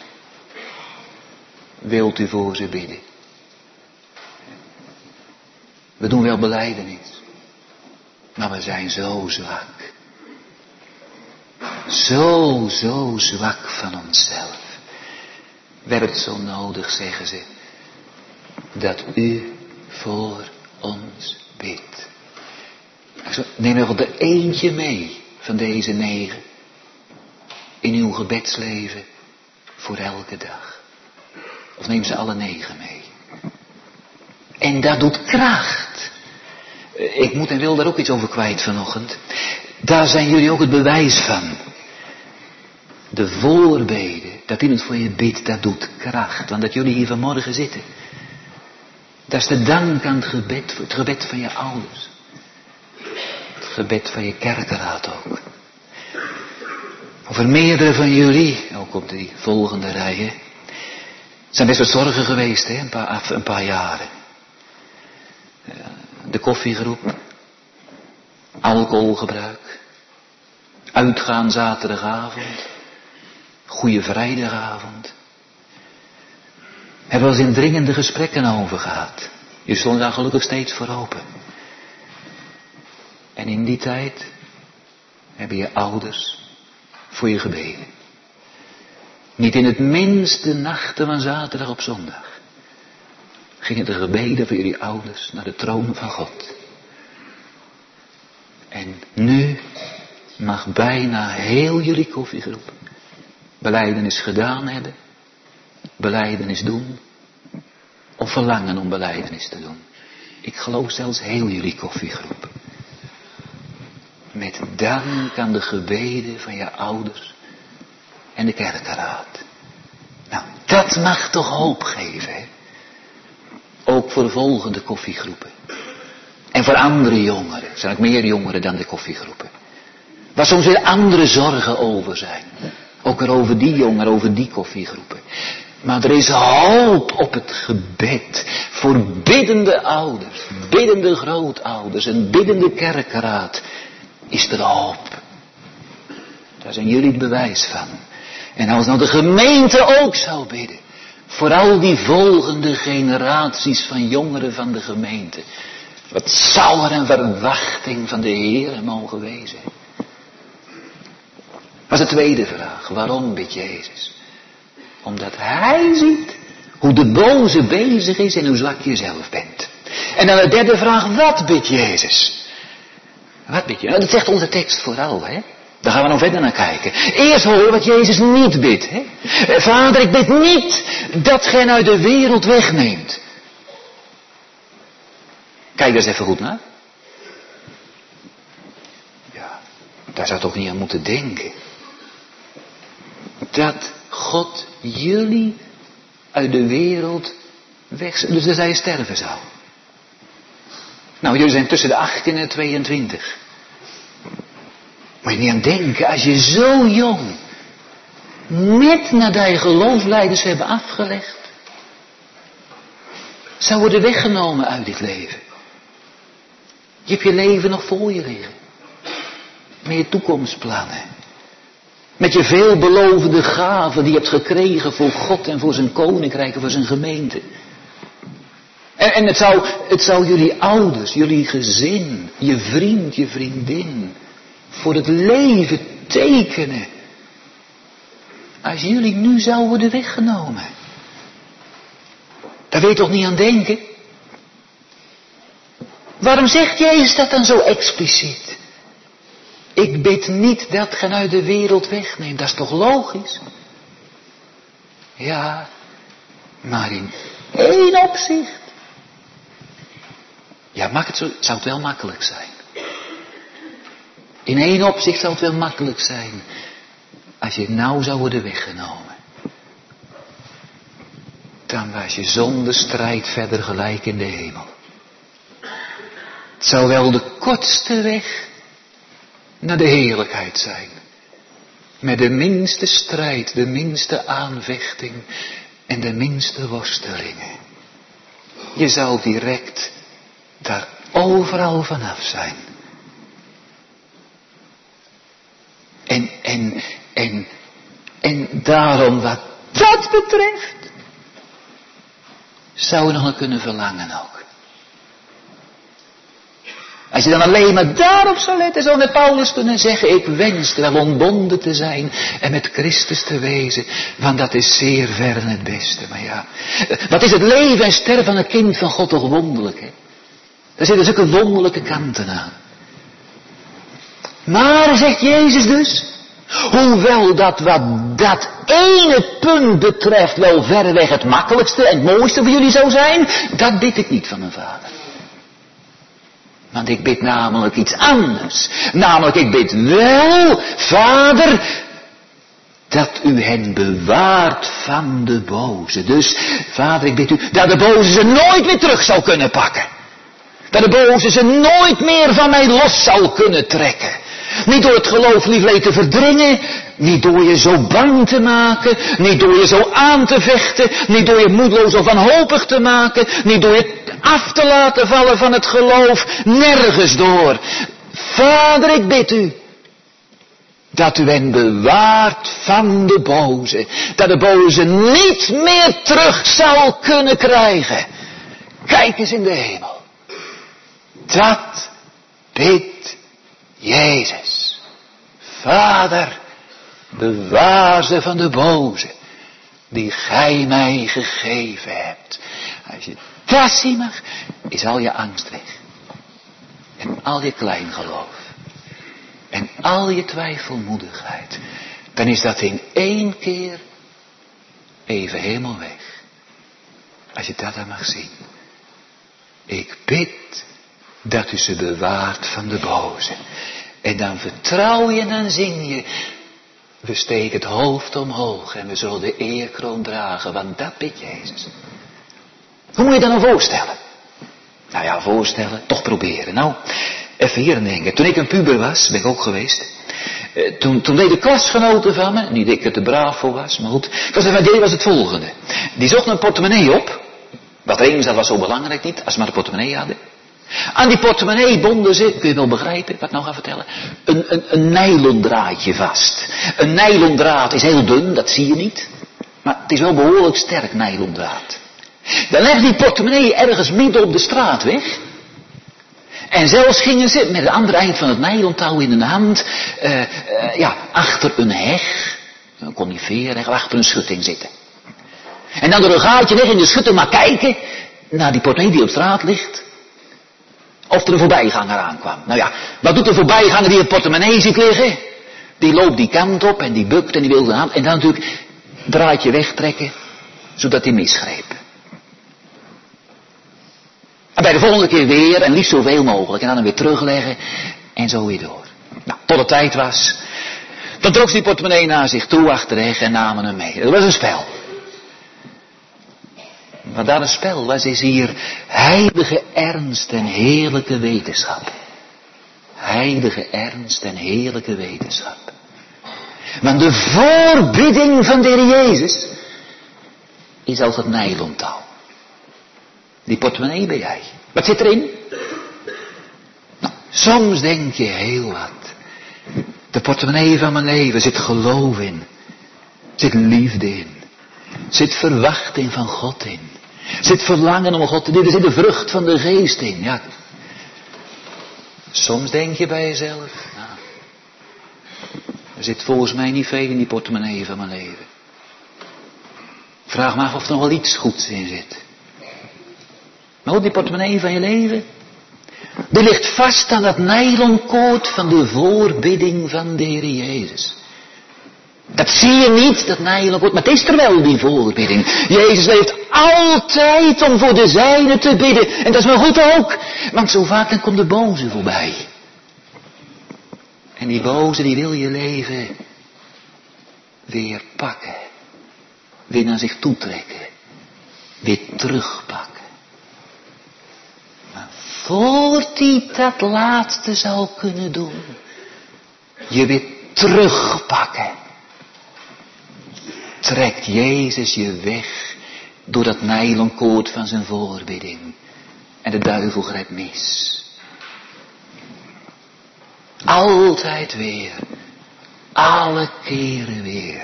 S2: Wilt u voor ze bidden? We doen wel belijdenis, maar we zijn zo zwak. Zo zwak van onszelf. We hebben het zo nodig, zeggen ze, dat u voor ons bidt. Neem er wel er eentje mee van deze 9 in uw gebedsleven voor elke dag. Of neem ze alle 9 mee. En dat doet kracht. Ik moet en wil daar ook iets over kwijt vanochtend. Daar zijn jullie ook het bewijs van. De voorbeden, dat iemand voor je bidt, dat doet kracht. Want dat jullie hier vanmorgen zitten. Dat is de dank aan het gebed van je ouders. Het gebed van je kerkenraad ook. Over meerdere van jullie, ook op die volgende rijen, zijn best wat zorgen geweest, hè, een paar jaren. De koffiegroep, alcoholgebruik, uitgaan zaterdagavond, goede vrijdagavond. Hebben we eens indringende gesprekken over gehad. Je stond daar gelukkig steeds voor open. En in die tijd hebben je ouders voor je gebeden. Niet in het minste nachten van zaterdag op zondag gingen de gebeden voor jullie ouders naar de troon van God. En nu mag bijna heel jullie koffiegroep belijdenis gedaan hebben, belijdenis doen, of verlangen om belijdenis te doen. Ik geloof zelfs heel jullie koffiegroep. Met dank aan de gebeden van je ouders en de kerkenraad. Nou, dat mag toch hoop geven, hè? Ook voor de volgende koffiegroepen. En voor andere jongeren. Er zijn ook meer jongeren dan de koffiegroepen. Waar soms weer andere zorgen over zijn. Ook weer over die jongeren, over die koffiegroepen. Maar er is hoop op het gebed. Voor biddende ouders, biddende grootouders en biddende kerkenraad is er hoop. Daar zijn jullie het bewijs van. En als nou de gemeente ook zou bidden. Voor al die volgende generaties van jongeren van de gemeente. Wat zou er een verwachting van de Heer mogen wezen. Dat is de tweede vraag. Waarom bidt Jezus? Omdat Hij ziet hoe de boze bezig is en hoe zwak je zelf bent. En dan de derde vraag. Wat bidt Jezus? Wat bidt je? Nou, dat zegt onze tekst vooral, hè. Daar gaan we nog verder naar kijken. Eerst horen wat Jezus niet bidt. Hè? Vader, ik bid niet dat gij uit de wereld wegneemt. Kijk daar eens even goed naar. Ja, daar zou toch niet aan moeten denken. Dat God jullie uit de wereld weg... Dus dat hij sterven zou. Nou, jullie zijn tussen de 18 en de 22. Moet je niet aan denken, als je zo jong, net nadat je geloofsleiders hebben afgelegd, zou worden weggenomen uit dit leven. Je hebt je leven nog voor je liggen. Met je toekomstplannen. Met je veelbelovende gaven die je hebt gekregen voor God en voor zijn koninkrijk en voor zijn gemeente. En het zou jullie ouders, jullie gezin, je vriend, je vriendin, voor het leven tekenen. Als jullie nu zouden worden weggenomen. Daar wil je toch niet aan denken? Waarom zegt Jezus dat dan zo expliciet? Ik bid niet dat gij uit de wereld wegneemt. Dat is toch logisch? Ja, maar in één opzicht. Ja, zou het wel makkelijk zijn. In één opzicht zou het wel makkelijk zijn. Als je nou zou worden weggenomen. Dan was je zonder strijd verder gelijk in de hemel. Het zou wel de kortste weg naar de heerlijkheid zijn. Met de minste strijd, de minste aanvechting en de minste worstelingen. Je zou direct daar overal vanaf zijn. En daarom wat dat betreft, zou je nog wel kunnen verlangen ook. Als je dan alleen maar daarop zou letten, zou met Paulus kunnen zeggen, ik wenste wel ontbonden te zijn en met Christus te wezen, want dat is zeer ver het beste. Maar ja, wat is het leven en sterven van een kind van God toch wonderlijk, hè? Daar zitten zulke wonderlijke kanten aan. Maar, zegt Jezus dus, hoewel dat wat dat ene punt betreft wel verreweg het makkelijkste en het mooiste voor jullie zou zijn, dat bid ik niet van mijn Vader. Want ik bid namelijk iets anders. Namelijk, ik bid wel, Vader, dat u hen bewaart van de boze. Dus, Vader, ik bid u dat de boze ze nooit weer terug zou kunnen pakken. Dat de boze ze nooit meer van mij los zou kunnen trekken. Niet door het geloof lieflijk te verdringen. Niet door je zo bang te maken. Niet door je zo aan te vechten. Niet door je moedeloos of wanhopig te maken. Niet door je af te laten vallen van het geloof. Nergens door. Vader, ik bid u. Dat u hen bewaart van de boze. Dat de boze niet meer terug zal kunnen krijgen. Kijk eens in de hemel. Dat bidt Jezus. Vader, bewaar ze van de boze, die gij mij gegeven hebt. Als je dat zien mag, is al je angst weg. En al je kleingeloof. En al je twijfelmoedigheid. Dan is dat in één keer even helemaal weg. Als je dat dan mag zien. Ik bid dat u ze bewaart van de boze. En dan vertrouw je en dan zing je. We steken het hoofd omhoog en we zullen de eerkroon dragen. Want dat bidt Jezus. Hoe moet je dat nou voorstellen? Nou ja, voorstellen, toch proberen. Nou, even hier denken. Toen ik een puber was, ben ik ook geweest. Toen deden klasgenoten van me, niet dat ik er te braaf voor was, maar goed. Wat ze deden was het volgende. Die zochten een portemonnee op. Wat erin zat was zo belangrijk niet, als ze maar een portemonnee hadden. Aan die portemonnee bonden ze, kun je wel begrijpen wat ik nou ga vertellen, een nylondraadje vast. Een nylondraad is heel dun, dat zie je niet. Maar het is wel behoorlijk sterk nylondraad. Dan legde die portemonnee ergens midden op de straat weg. En zelfs gingen ze met het andere eind van het nylontouw in hun hand, achter een heg, een conifeerheg, achter een schutting zitten. En dan door een gaatje weg in de schutting maar kijken naar die portemonnee die op straat ligt. Of er een voorbijganger aankwam. Nou ja, wat doet de voorbijganger die het portemonnee ziet liggen? Die loopt die kant op en die bukt en die wil zijn hand. En dan natuurlijk draadje wegtrekken, zodat hij misgreep. En bij de volgende keer weer en liefst zoveel mogelijk. En dan hem weer terugleggen en zo weer door. Nou, tot het tijd was. Dan trok ze die portemonnee naar zich toe achterweg en namen hem mee. Dat was een spel. Wat daar een spel was, is hier heilige ernst en heerlijke wetenschap. Heilige ernst en heerlijke wetenschap. Want de voorbidding van de Heer Jezus is als het nylontouw. Die portemonnee ben jij. Wat zit erin? Soms denk je heel wat. De portemonnee van mijn leven zit geloof in. Zit liefde in. Zit verwachting van God in. Zit verlangen om God te dienen. Zit de vrucht van de geest in. Ja. Soms denk je bij jezelf. Nou, er zit volgens mij niet veel in die portemonnee van mijn leven. Vraag me af of er nog wel iets goeds in zit. Maar ook die portemonnee van je leven. Die ligt vast aan dat nylonkoord van de voorbidding van de Heer Jezus. Dat zie je niet, dat nylonkoord, maar het is er wel, die voorbidding. Jezus leeft altijd om voor de zijnen te bidden. En dat is maar goed ook. Want zo vaak dan komt de boze voorbij. En die boze die wil je leven weer pakken. Weer naar zich toetrekken. Weer terugpakken. Maar voordat hij dat laatste zou kunnen doen. Je weer terugpakken. Trekt Jezus je weg door dat nylonkoord van zijn voorbidding. En de duivel grijpt mis. Altijd weer. Alle keren weer.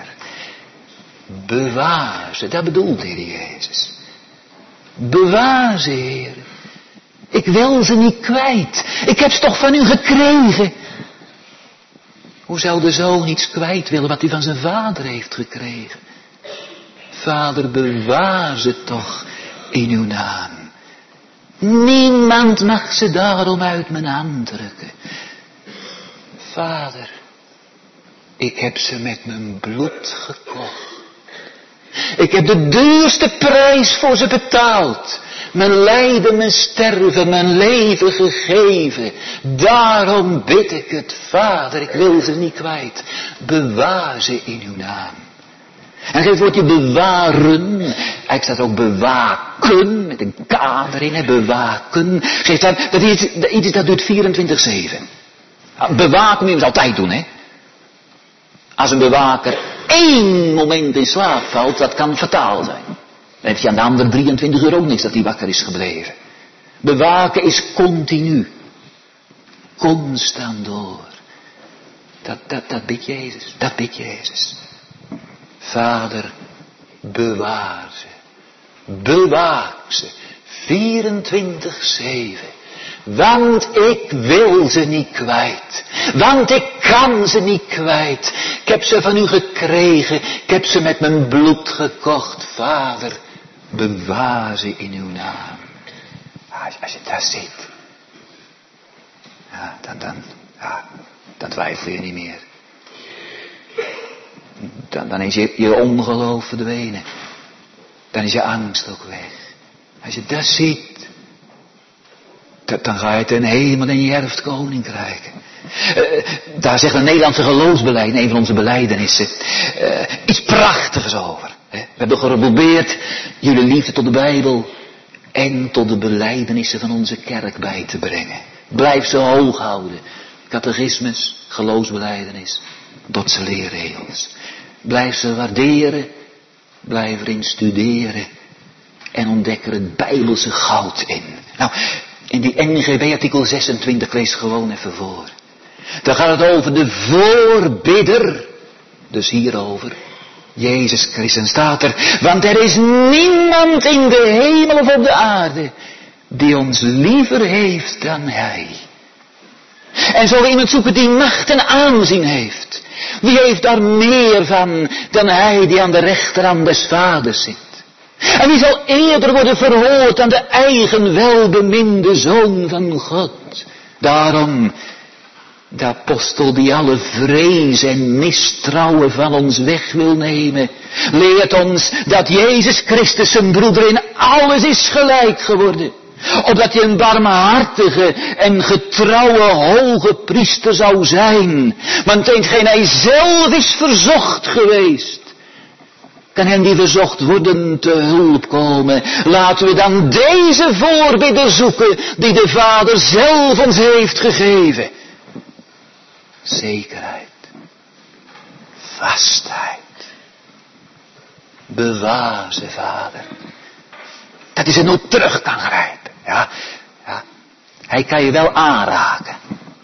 S2: Bewaar ze, dat bedoelt de Heer Jezus. Bewaar ze, Heer. Ik wil ze niet kwijt. Ik heb ze toch van u gekregen. Hoe zou de zoon iets kwijt willen wat hij van zijn vader heeft gekregen? Vader, bewaar ze toch in uw naam. Niemand mag ze daarom uit mijn hand drukken. Vader, ik heb ze met mijn bloed gekocht. Ik heb de duurste prijs voor ze betaald. Mijn lijden, mijn sterven, mijn leven gegeven. Daarom bid ik het, Vader, ik wil ze niet kwijt. Bewaar ze in uw naam. En geef het woordje bewaren. Eigenlijk staat ook bewaken, met een K erin, hè, bewaken. Geef dat iets dat duurt 24/7. Bewaken moet je altijd doen, hè. Als een bewaker 1 moment in slaap valt, dat kan fataal zijn. Dan heb je aan de andere 23 uur ook niks dat hij wakker is gebleven. Bewaken is continu. Constant door. Dat bidt Jezus. Dat bidt Jezus. Vader, bewaar ze. Bewaak ze. 24/7. Want ik wil ze niet kwijt. Want ik kan ze niet kwijt. Ik heb ze van u gekregen. Ik heb ze met mijn bloed gekocht. Vader, bewaar ze in uw naam. Als je daar zit. Ja, dan twijfel je niet meer. Dan is je ongeloof verdwenen. Dan is je angst ook weg. Als je dat ziet. Dan ga je ten hemel en je erft koninkrijk. Daar zegt een Nederlandse geloofsbeleid, een van onze belijdenissen, iets prachtigs over. We hebben geprobeerd jullie liefde tot de Bijbel en tot de belijdenissen van onze kerk bij te brengen. Blijf ze hoog houden. Catechismus, geloofsbelijdenis, Dordtse leerregels. Blijf ze waarderen, blijf erin studeren en ontdek er het Bijbelse goud in. Nou, in die NGB artikel 26, lees gewoon even voor. Daar gaat het over de voorbidder. Dus hierover. Jezus Christus staat er. Want er is niemand in de hemel of op de aarde die ons liever heeft dan Hij. En zo iemand zoeken die macht en aanzien heeft. Wie heeft daar meer van dan Hij die aan de rechterhand des Vaders zit? En wie zal eerder worden verhoord dan de eigen welbeminde Zoon van God? Daarom, de apostel die alle vrees en mistrouwen van ons weg wil nemen, leert ons dat Jezus Christus zijn broeder in alles is gelijk geworden. Opdat hij een barmhartige en getrouwe hoge priester zou zijn. Want hetgeen hij zelf is verzocht geweest, kan hem die verzocht worden te hulp komen. Laten we dan deze voorbidder zoeken die de Vader zelf ons heeft gegeven. Zekerheid. Vastheid. Bewaar ze, Vader. Dat hij ze nooit terug kan grijpen. Ja. Hij kan je wel aanraken.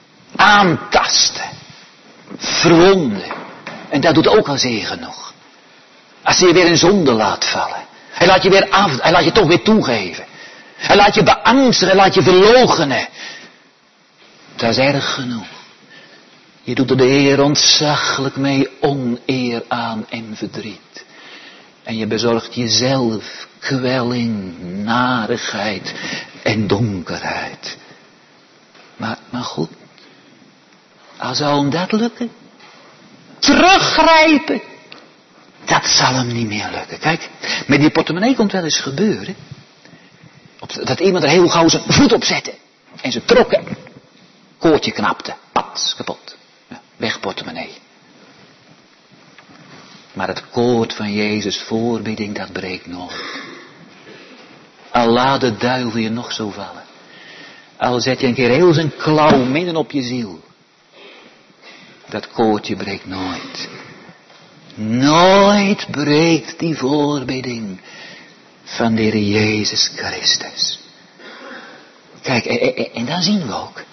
S2: aantasten, verwonden. En dat doet ook al zeer genoeg. Als hij je weer in zonde laat vallen. Hij laat je weer af, hij laat je toch weer toegeven. Hij laat je beangsten, hij laat je verloochenen. Dat is erg genoeg. Je doet er de Heer ontzaglijk mee oneer aan en verdriet. En je bezorgt jezelf kwelling, narigheid en donkerheid. Maar goed, als zal hem dat lukken? Teruggrijpen. Dat zal hem niet meer lukken. Kijk, met die portemonnee komt wel eens gebeuren. Dat iemand er heel gauw zijn voet op zette. En ze trokken. Koordje knapte. Pats, kapot. Ja, weg portemonnee. Maar het koord van Jezus voorbidding, dat breekt nooit. Al laat de duivel je nog zo vallen. Al zet je een keer heel zijn klauw midden op je ziel. Dat koordje breekt nooit. Nooit breekt die voorbidding van de Heer Jezus Christus. Kijk, en dan zien we ook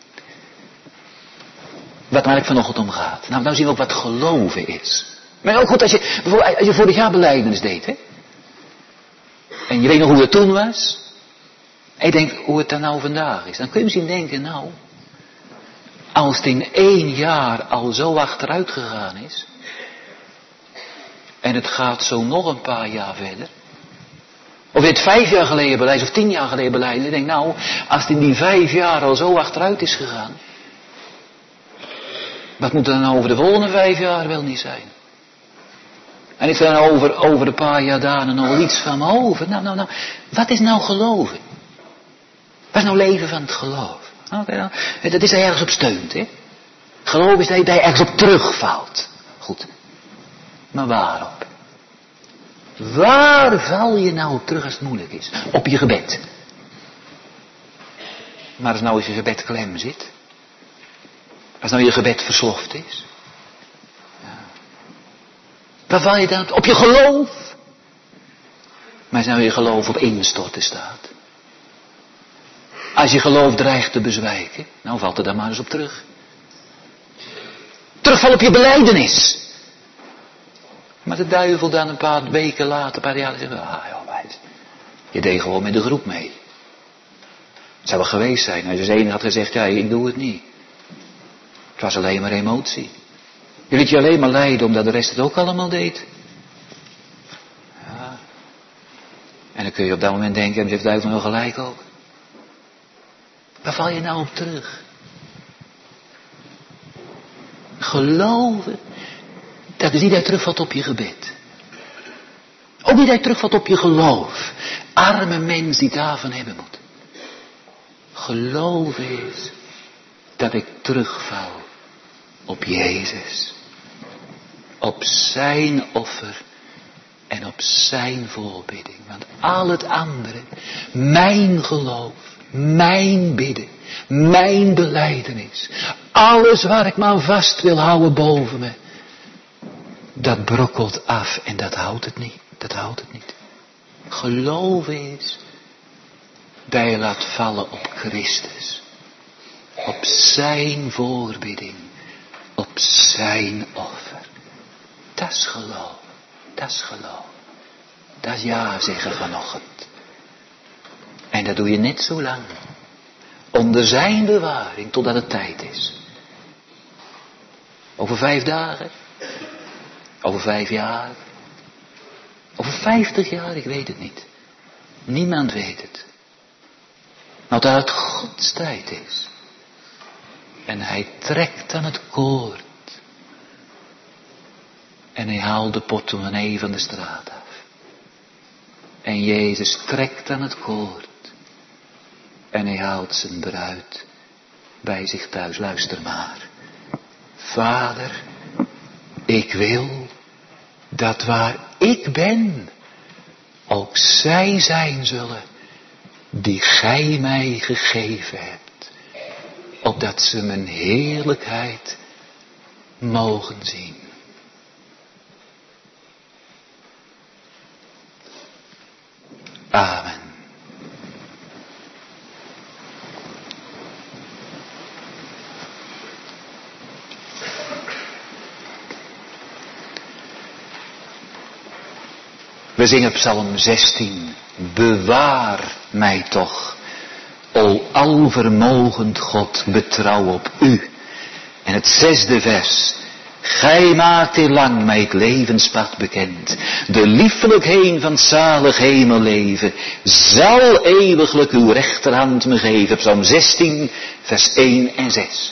S2: wat waar ik vanochtend om gaat. Nou zien we ook wat geloven is. Maar ook goed als je bijvoorbeeld als je vorig jaar belijdenis deed, hè? En je weet nog hoe het toen was. En je denkt hoe het dan nou vandaag is. Dan kun je misschien denken, nou, als het in 1 jaar al zo achteruit gegaan is. En het gaat zo nog een paar jaar verder. Of je het 5 jaar geleden beleid of 10 jaar geleden beleid. Je denkt, nou, als het in die 5 jaar al zo achteruit is gegaan. Wat moet er dan over de volgende 5 jaar wel niet zijn? En is er dan over een paar jaar daarna nog iets van me over? Nou, wat is nou geloven? Wat is nou leven van het geloof? Nou, dat is daar ergens op steunt, hè? Geloof is dat je daar ergens op terugvalt. Goed. Maar waarop? Waar val je nou op terug als het moeilijk is? Op je gebed. Maar als nou eens je gebed klem zit. Als nou je gebed versloft is. Ja. Waar val je dan op? Op je geloof. Maar als nou je geloof op instorten staat. Als je geloof dreigt te bezwijken. Nou valt er dan maar eens op terug. Terugval op je belijdenis. Maar de duivel dan een paar weken later, een paar jaar zegt, je deed gewoon met de groep mee. Het zou wel geweest zijn als je eens had gezegd, ja, ik doe het niet. Het was alleen maar emotie. Je liet je alleen maar leiden omdat de rest het ook allemaal deed. Ja. En dan kun je op dat moment denken, en heeft de duivel wel gelijk ook. Waar val je nou op terug? Geloven. Dat is niet dat je terugvalt op je gebed. Ook niet dat je terugvalt op je geloof. Arme mens die daarvan hebben moet. Geloven is dat ik terugval op Jezus. Op zijn offer en op zijn voorbidding. Want al het andere, mijn geloof, mijn bidden, mijn belijdenis, alles waar ik me aan vast wil houden boven me, dat brokkelt af en dat houdt het niet. Dat houdt het niet. Geloof is dat je laat vallen op Christus. Op zijn voorbidding. Op zijn offer. Dat is geloof. Dat is geloof. Dat is ja zeggen vanochtend. En dat doe je net zo lang. Onder zijn bewaring totdat het tijd is. Over 5 dagen. Over 5 jaar. Over 50 jaar, ik weet het niet. Niemand weet het. Nou, dat het Gods tijd is. En hij trekt aan het koord. En hij haalt de portemonnee van de straat af. En Jezus trekt aan het koord. En hij haalt zijn bruid bij zich thuis. Luister maar. Vader, ik wil dat waar ik ben, ook zij zijn zullen die gij mij gegeven hebt, opdat ze mijn heerlijkheid mogen zien. Amen. We zingen Psalm 16. Bewaar mij toch, o alvermogend God, betrouw op u. En het 6e vers. Gij maakt heel lang mij het levenspad bekend. De liefelijkheid van het zalig hemelleven zal eeuwiglijk uw rechterhand me geven. Psalm 16, vers 1 en 6.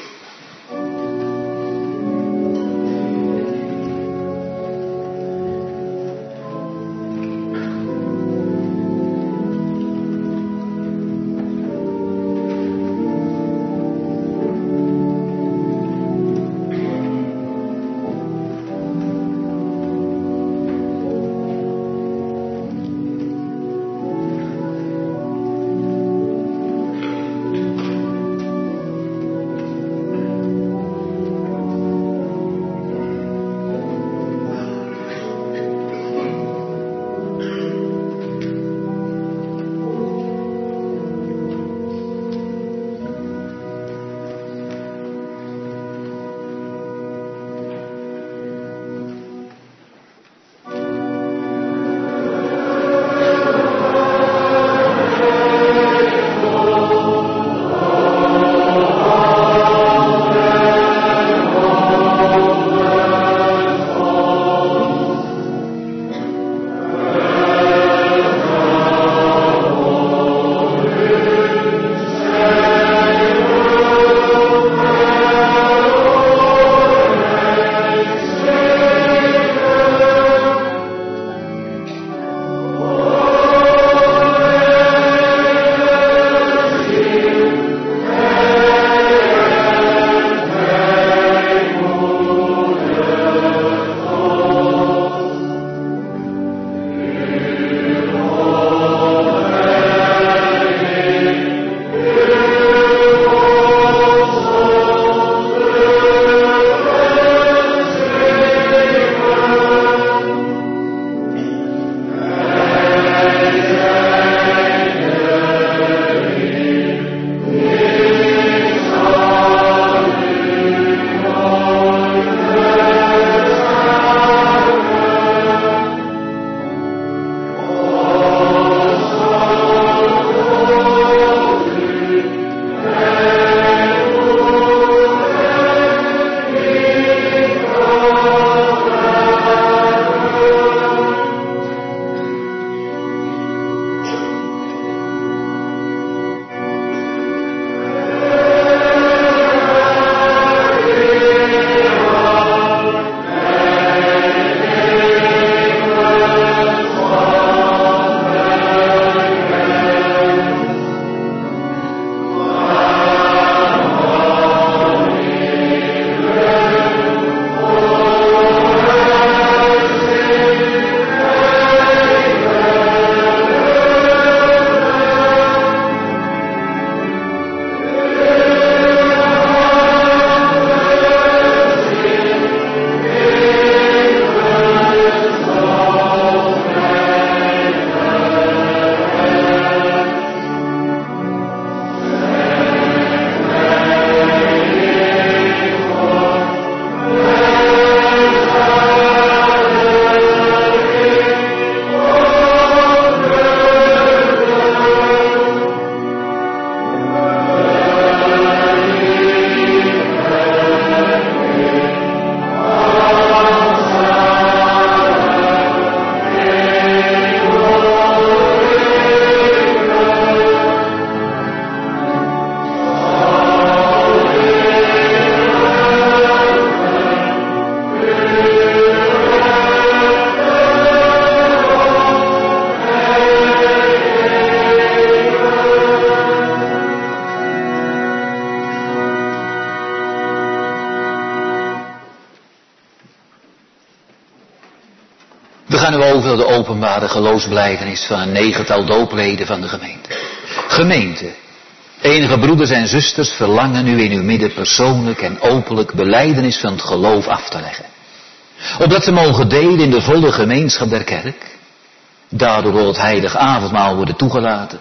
S2: We gaan nu over de openbare geloofsbelijdenis van een 9-tal doopleden van de gemeente. Gemeente, enige broeders en zusters verlangen u in uw midden persoonlijk en openlijk belijdenis van het geloof af te leggen. Opdat ze mogen delen in de volle gemeenschap der kerk, daardoor door het heilige avondmaal worden toegelaten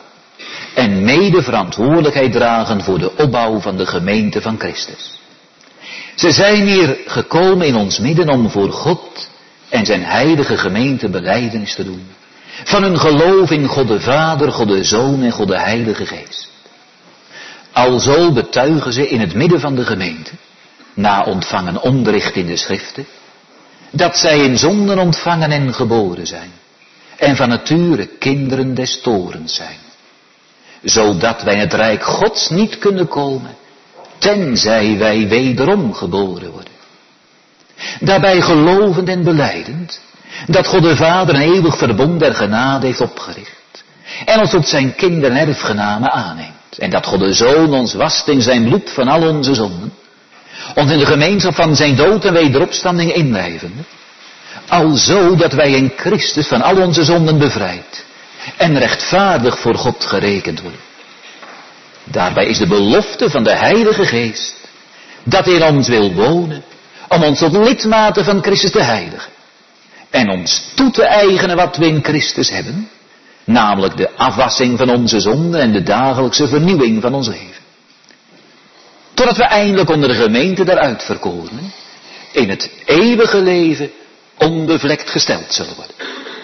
S2: en mede verantwoordelijkheid dragen voor de opbouw van de gemeente van Christus. Ze zijn hier gekomen in ons midden om voor God en zijn heilige gemeente belijdenis te doen. Van hun geloof in God de Vader, God de Zoon en God de Heilige Geest. Alzo betuigen ze in het midden van de gemeente, na ontvangen onderricht in de schriften, dat zij in zonden ontvangen en geboren zijn, en van nature kinderen des torens zijn, zodat wij in het rijk Gods niet kunnen komen, tenzij wij wederom geboren worden. Daarbij gelovend en belijdend, dat God de Vader een eeuwig verbond der genade heeft opgericht, en ons tot zijn kinderen erfgenamen aanneemt, en dat God de Zoon ons wast in zijn bloed van al onze zonden, ons in de gemeenschap van zijn dood en wederopstanding inlijvende, alzo dat wij in Christus van al onze zonden bevrijd en rechtvaardig voor God gerekend worden. Daarbij is de belofte van de Heilige Geest, dat in ons wil wonen, om ons tot lidmaten van Christus te heiligen, en ons toe te eigenen wat we in Christus hebben, namelijk de afwassing van onze zonden en de dagelijkse vernieuwing van ons leven. Totdat we eindelijk onder de gemeente der uitverkorenen in het eeuwige leven onbevlekt gesteld zullen worden.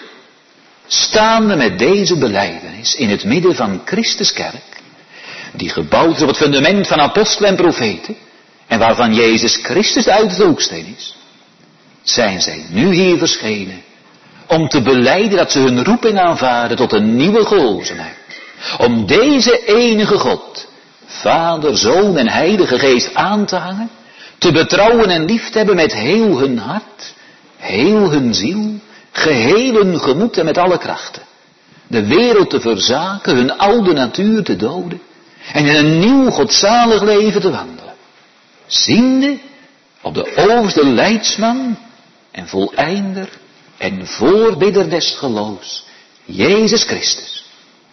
S2: Staande met deze belijdenis in het midden van Christus kerk, die gebouwd is op het fundament van apostelen en profeten, en waarvan Jezus Christus de uitverkoren is, zijn zij nu hier verschenen, om te belijden dat ze hun roeping aanvaarden tot een nieuwe gehoorzaamheid. Om deze enige God, Vader, Zoon en Heilige Geest aan te hangen, te betrouwen en lief te hebben met heel hun hart, heel hun ziel, geheel hun gemoed en met alle krachten. De wereld te verzaken, hun oude natuur te doden en in een nieuw godzalig leven te wandelen. Ziende op de overste leidsman en voleinder en voorbidder des geloofs, Jezus Christus.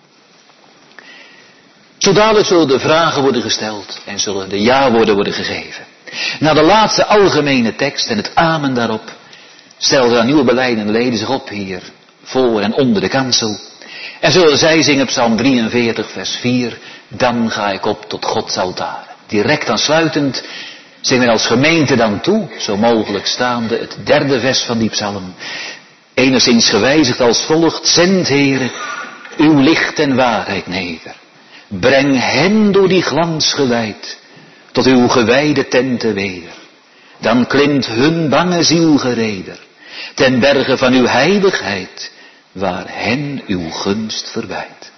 S2: Zo dadelijk zullen de vragen worden gesteld en zullen de ja-woorden worden gegeven. Na de laatste algemene tekst en het amen daarop, stelden de nieuwe belijdende leden zich op hier, voor en onder de kansel. En zullen zij zingen Psalm 43 vers 4, dan ga ik op tot Gods altaar. Direct aansluitend zingen we als gemeente dan toe, zo mogelijk staande, het derde vers van die psalm. Enigszins gewijzigd als volgt, zend Heere, uw licht en waarheid neder. Breng hen door die glans gewijd, tot uw gewijde tenten weder. Dan klimt hun bange ziel gereder, ten berge van uw heiligheid, waar hen uw gunst verbijt.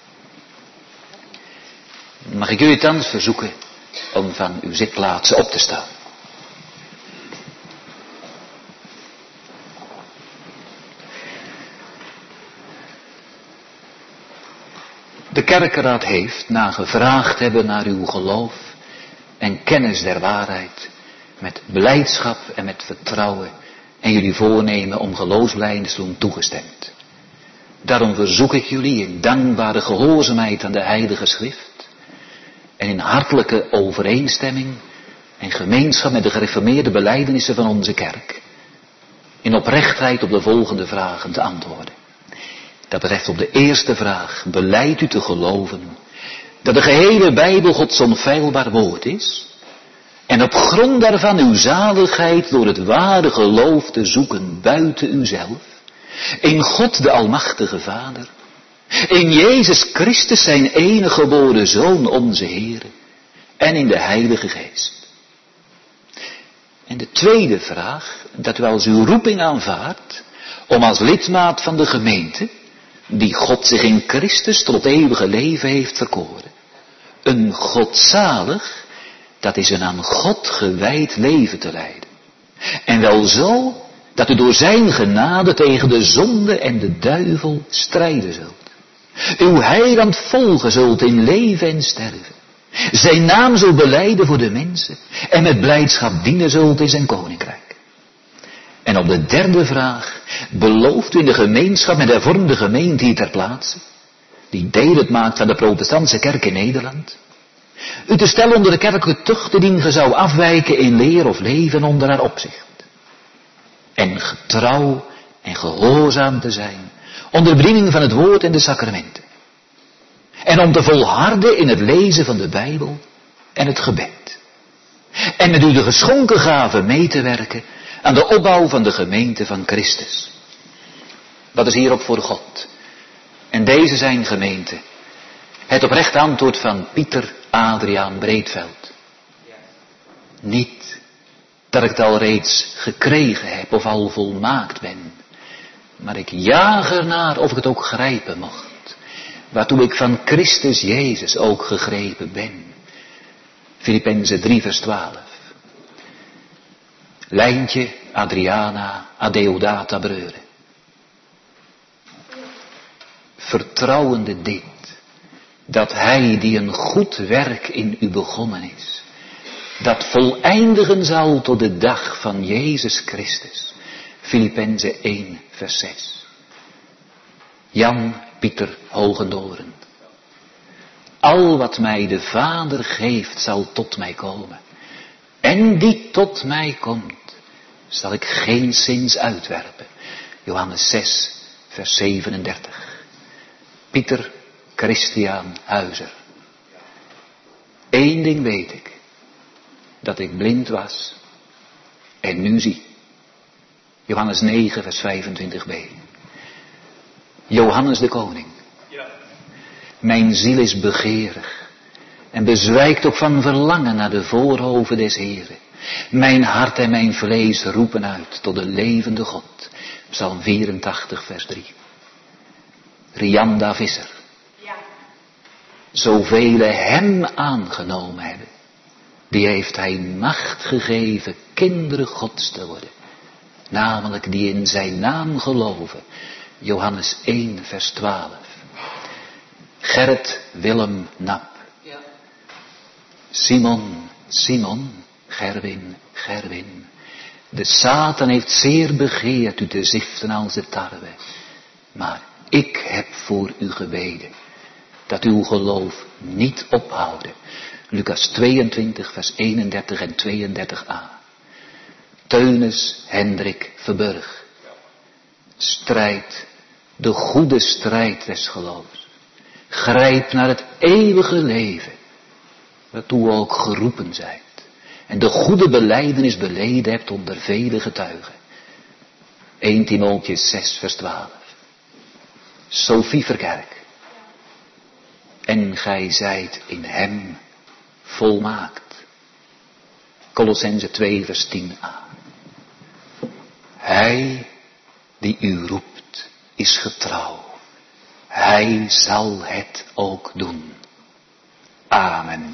S2: Mag ik jullie thans verzoeken om van uw zitplaatsen op te staan. De kerkenraad heeft, na gevraagd hebben naar uw geloof en kennis der waarheid, met blijdschap en met vertrouwen en jullie voornemen om geloofsbelijdenis te doen toegestemd. Daarom verzoek ik jullie in dankbare gehoorzaamheid aan de Heilige Schrift en in hartelijke overeenstemming en gemeenschap met de gereformeerde belijdenissen van onze kerk, in oprechtheid op de volgende vragen te antwoorden. Dat betreft op de eerste vraag, belijdt u te geloven dat de gehele Bijbel Gods onfeilbaar woord is, en op grond daarvan uw zaligheid door het ware geloof te zoeken buiten uzelf, in God de Almachtige Vader, in Jezus Christus zijn enige geboren Zoon onze Heer, en in de Heilige Geest. En de tweede vraag, dat u als uw roeping aanvaardt, om als lidmaat van de gemeente, die God zich in Christus tot eeuwige leven heeft verkoren, een godzalig, dat is een aan God gewijd leven te leiden. En wel zo, dat u door zijn genade tegen de zonde en de duivel strijden zult. Uw heiland volgen zult in leven en sterven. Zijn naam zult belijden voor de mensen en met blijdschap dienen zult in zijn koninkrijk. En op de derde vraag, belooft u in de gemeenschap met de hervormde gemeente hier ter plaatse, die deel uitmaakt van de protestantse kerk in Nederland, u te stellen onder de kerkelijke tuchten die ge zou afwijken in leer of leven onder haar opzicht. En getrouw en gehoorzaam te zijn onder bediening van het woord en de sacramenten. En om te volharden in het lezen van de Bijbel en het gebed. En met u de geschonken gave mee te werken aan de opbouw van de gemeente van Christus. Dat is hierop voor God. En deze zijn gemeente. Het oprechte antwoord van Pieter Adriaan Breedveld. Niet dat ik het al reeds gekregen heb of al volmaakt ben. Maar ik jaag ernaar of ik het ook grijpen mocht. Waartoe ik van Christus Jezus ook gegrepen ben. Filippenzen 3 vers 12. Lijntje, Adriana, Adeodata Breure. Vertrouwende dit, dat hij die een goed werk in u begonnen is, dat voleindigen zal tot de dag van Jezus Christus. Filippenzen 1 vers 6. Jan Pieter Hogendoren. Al wat mij de Vader geeft zal tot mij komen. En die tot mij komt, zal ik geenszins uitwerpen. Johannes 6 vers 37. Pieter Christian Huizer. Eén ding weet ik. Dat ik blind was en nu zie. Johannes 9 vers 25b. Johannes de Koning. Mijn ziel is begeerig en bezwijkt ook van verlangen naar de voorhoven des Heren. Mijn hart en mijn vlees roepen uit tot de levende God. Psalm 84 vers 3. Rianda Visser. Zoveel hem aangenomen hebben, die heeft hij macht gegeven kinderen Gods te worden. Namelijk die in zijn naam geloven. Johannes 1 vers 12. Gerrit Willem Nap. Simon, Simon, Gerwin, Gerwin. De Satan heeft zeer begeerd u te ziften als de tarwe. Maar ik heb voor u gebeden, dat uw geloof niet ophouden. Lucas 22 vers 31 en 32a. Teunis Hendrik Verburg. Strijd, de goede strijd des geloofs. Grijp naar het eeuwige leven, waartoe u ook geroepen zijt. En de goede belijdenis beleden hebt onder vele getuigen. 1 Timotheüs 6 vers 12. Sophie Verkerk. En gij zijt in hem volmaakt. Colossenzen 2 vers 10a. Hij die u roept is getrouw. Hij zal het ook doen. Amen.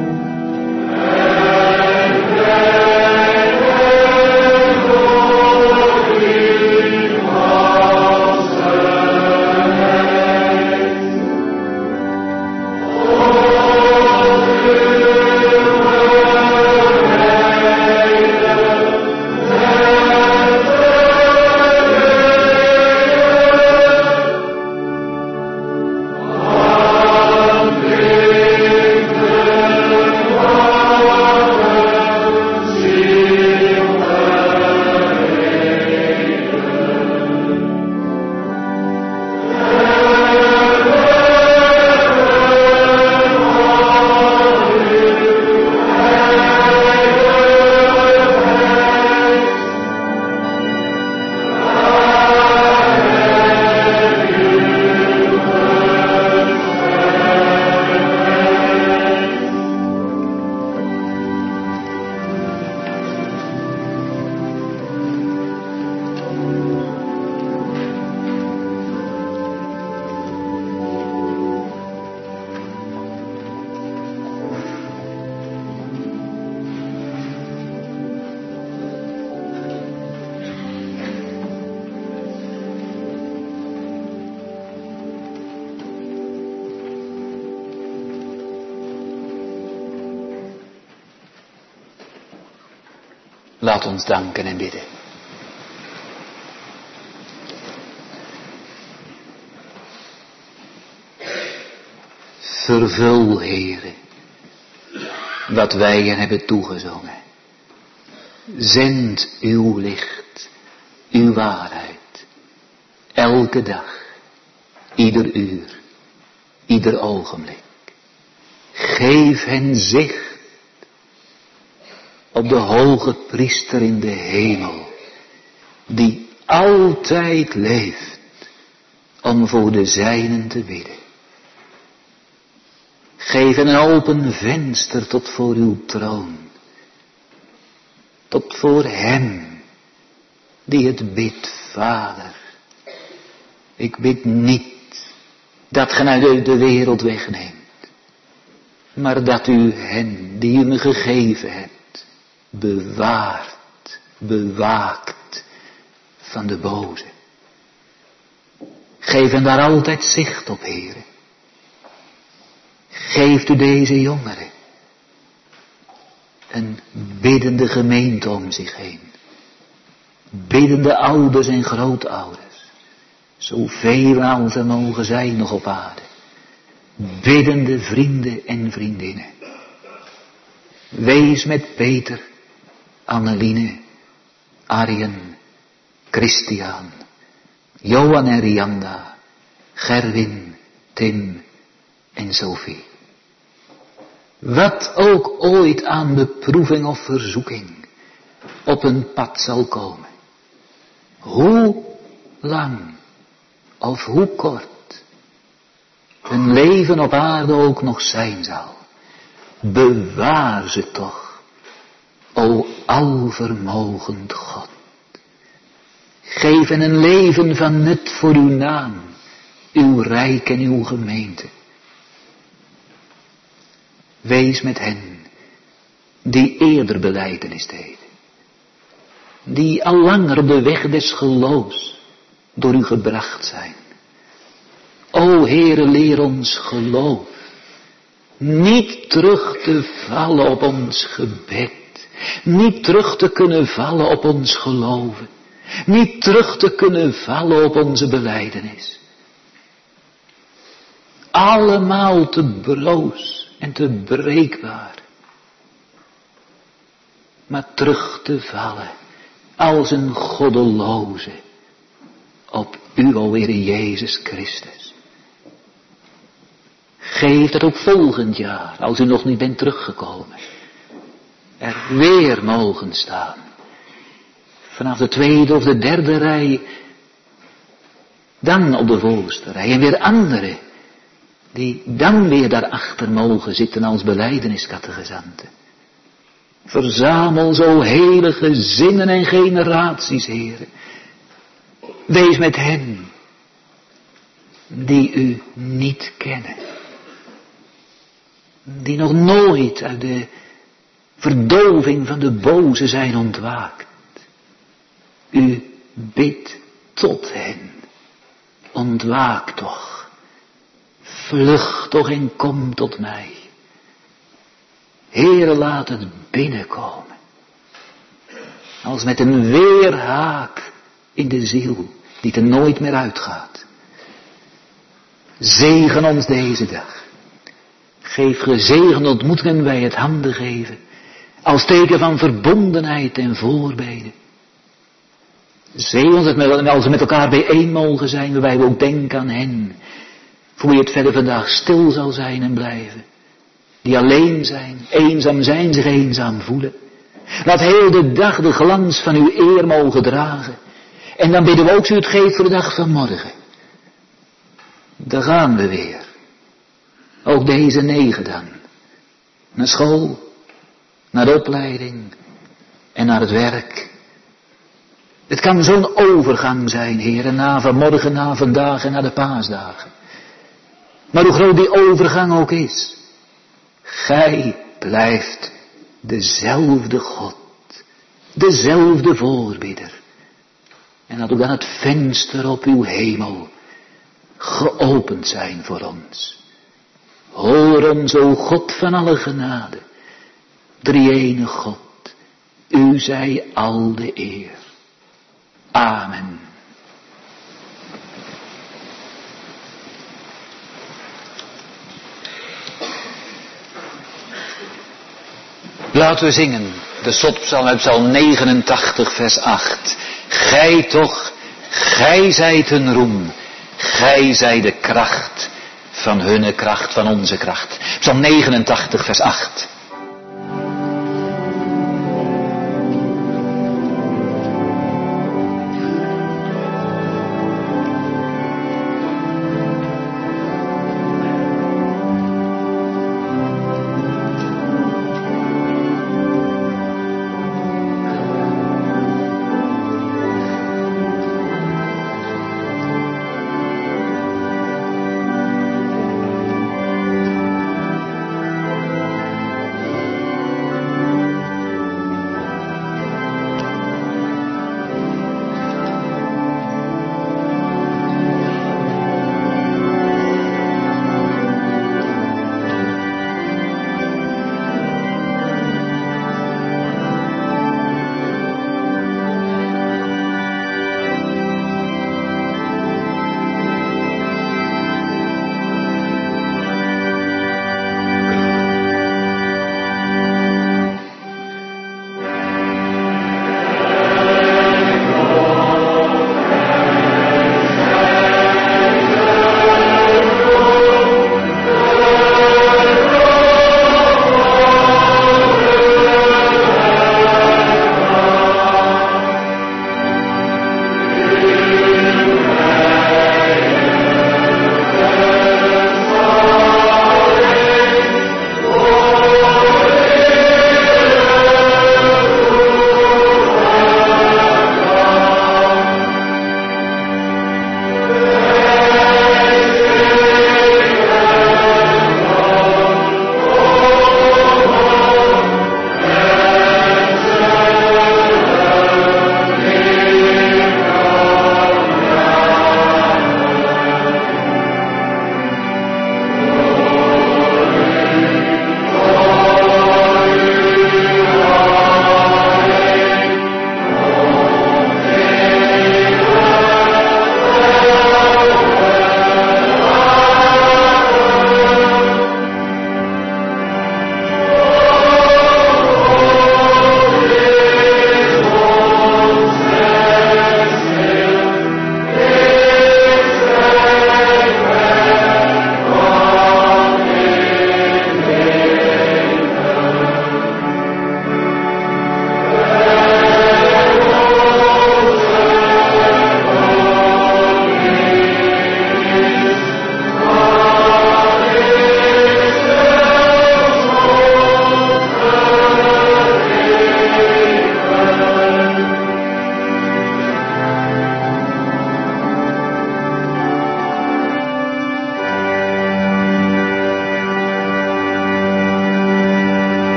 S2: Laat ons danken en bidden. Vervul, Heere, wat wij je hebben toegezongen. Zend uw licht, uw waarheid, elke dag, ieder uur, ieder ogenblik. Geef hen zicht op de hoge priester in de hemel, die altijd leeft om voor de zijnen te bidden. Geef een open venster tot voor uw troon, tot voor hem die het bidt, Vader. Ik bid niet dat gij uit de wereld wegneemt, maar dat u hen die u me gegeven hebt, bewaart, bewaakt van de boze. Geef hen daar altijd zicht op, Heere. Geeft u deze jongeren een biddende gemeente om zich heen. Biddende ouders en grootouders. Zoveel als er mogen zijn nog op aarde. Biddende vrienden en vriendinnen. Wees met Peter, Anneline, Arjen, Christian, Johan en Rianda, Gerwin, Tim en Sophie. Wat ook ooit aan beproeving of verzoeking op een pad zal komen. Hoe lang of hoe kort hun leven op aarde ook nog zijn zal. Bewaar ze toch, o alvermogend God. Geef hen een leven van nut voor uw naam, uw rijk en uw gemeente. Wees met hen die eerder belijdenis deden. Die al langer op de weg des geloofs door u gebracht zijn. O Heere, leer ons geloof. Niet terug te vallen op ons gebed. Niet terug te kunnen vallen op ons geloven. Niet terug te kunnen vallen op onze belijdenis. Allemaal te broos en te breekbaar. Maar terug te vallen als een goddeloze op u, o Heere Jezus Christus. Geef dat ook volgend jaar, als u nog niet bent teruggekomen, er weer mogen staan. Vanaf de tweede of de derde rij, dan op de voorste rij en weer anderen, die dan weer daarachter mogen zitten als belijdeniscategezanten. Verzamel zo hele gezinnen en generaties, Heere. Wees met hen die u niet kennen. die nog nooit uit de verdoving van de boze zijn ontwaakt. U bidt tot hen. Ontwaak toch. Vlucht toch en kom tot mij. Heere, laat het binnenkomen. Als met een weerhaak in de ziel, die er nooit meer uitgaat. Zegen ons deze dag. Geef gezegende ontmoetingen bij het handen geven. Als teken van verbondenheid en voorbeden. Zegen ons het als we met elkaar bijeen mogen zijn, waarbij we ook denken aan hen. Voor wie het verder vandaag stil zal zijn en blijven. Die alleen zijn, eenzaam zijn, zich eenzaam voelen. Laat heel de dag de glans van uw eer mogen dragen. En dan bidden we ook u het geeft voor de dag van morgen. Daar gaan we weer. Ook deze 9 dan. Naar school, naar de opleiding en naar het werk. Het kan zo'n overgang zijn, Heer, na vanmorgen, na vandaag en na de paasdagen. Maar hoe groot die overgang ook is, gij blijft dezelfde God, dezelfde voorbidder. En laat ook dan het venster op uw hemel geopend zijn voor ons. Hoor ons, o God van alle genade, drie-ene God, u zij al de eer. Amen. Laten we zingen de slotpsalm uit psalm 89 vers 8. Gij toch, gij zijt hun roem, gij zijt de kracht van hunne kracht, van onze kracht. Psalm 89 vers 8.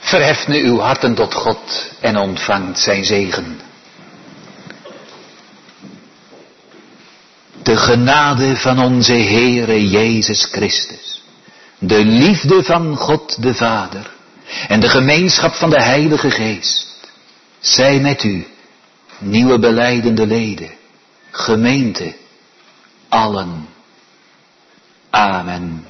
S2: Verheft nu uw harten tot God en ontvangt zijn zegen. De genade van onze Heere Jezus Christus, de liefde van God de Vader en de gemeenschap van de Heilige Geest, zij met u, nieuwe belijdende leden, gemeente, allen. Amen.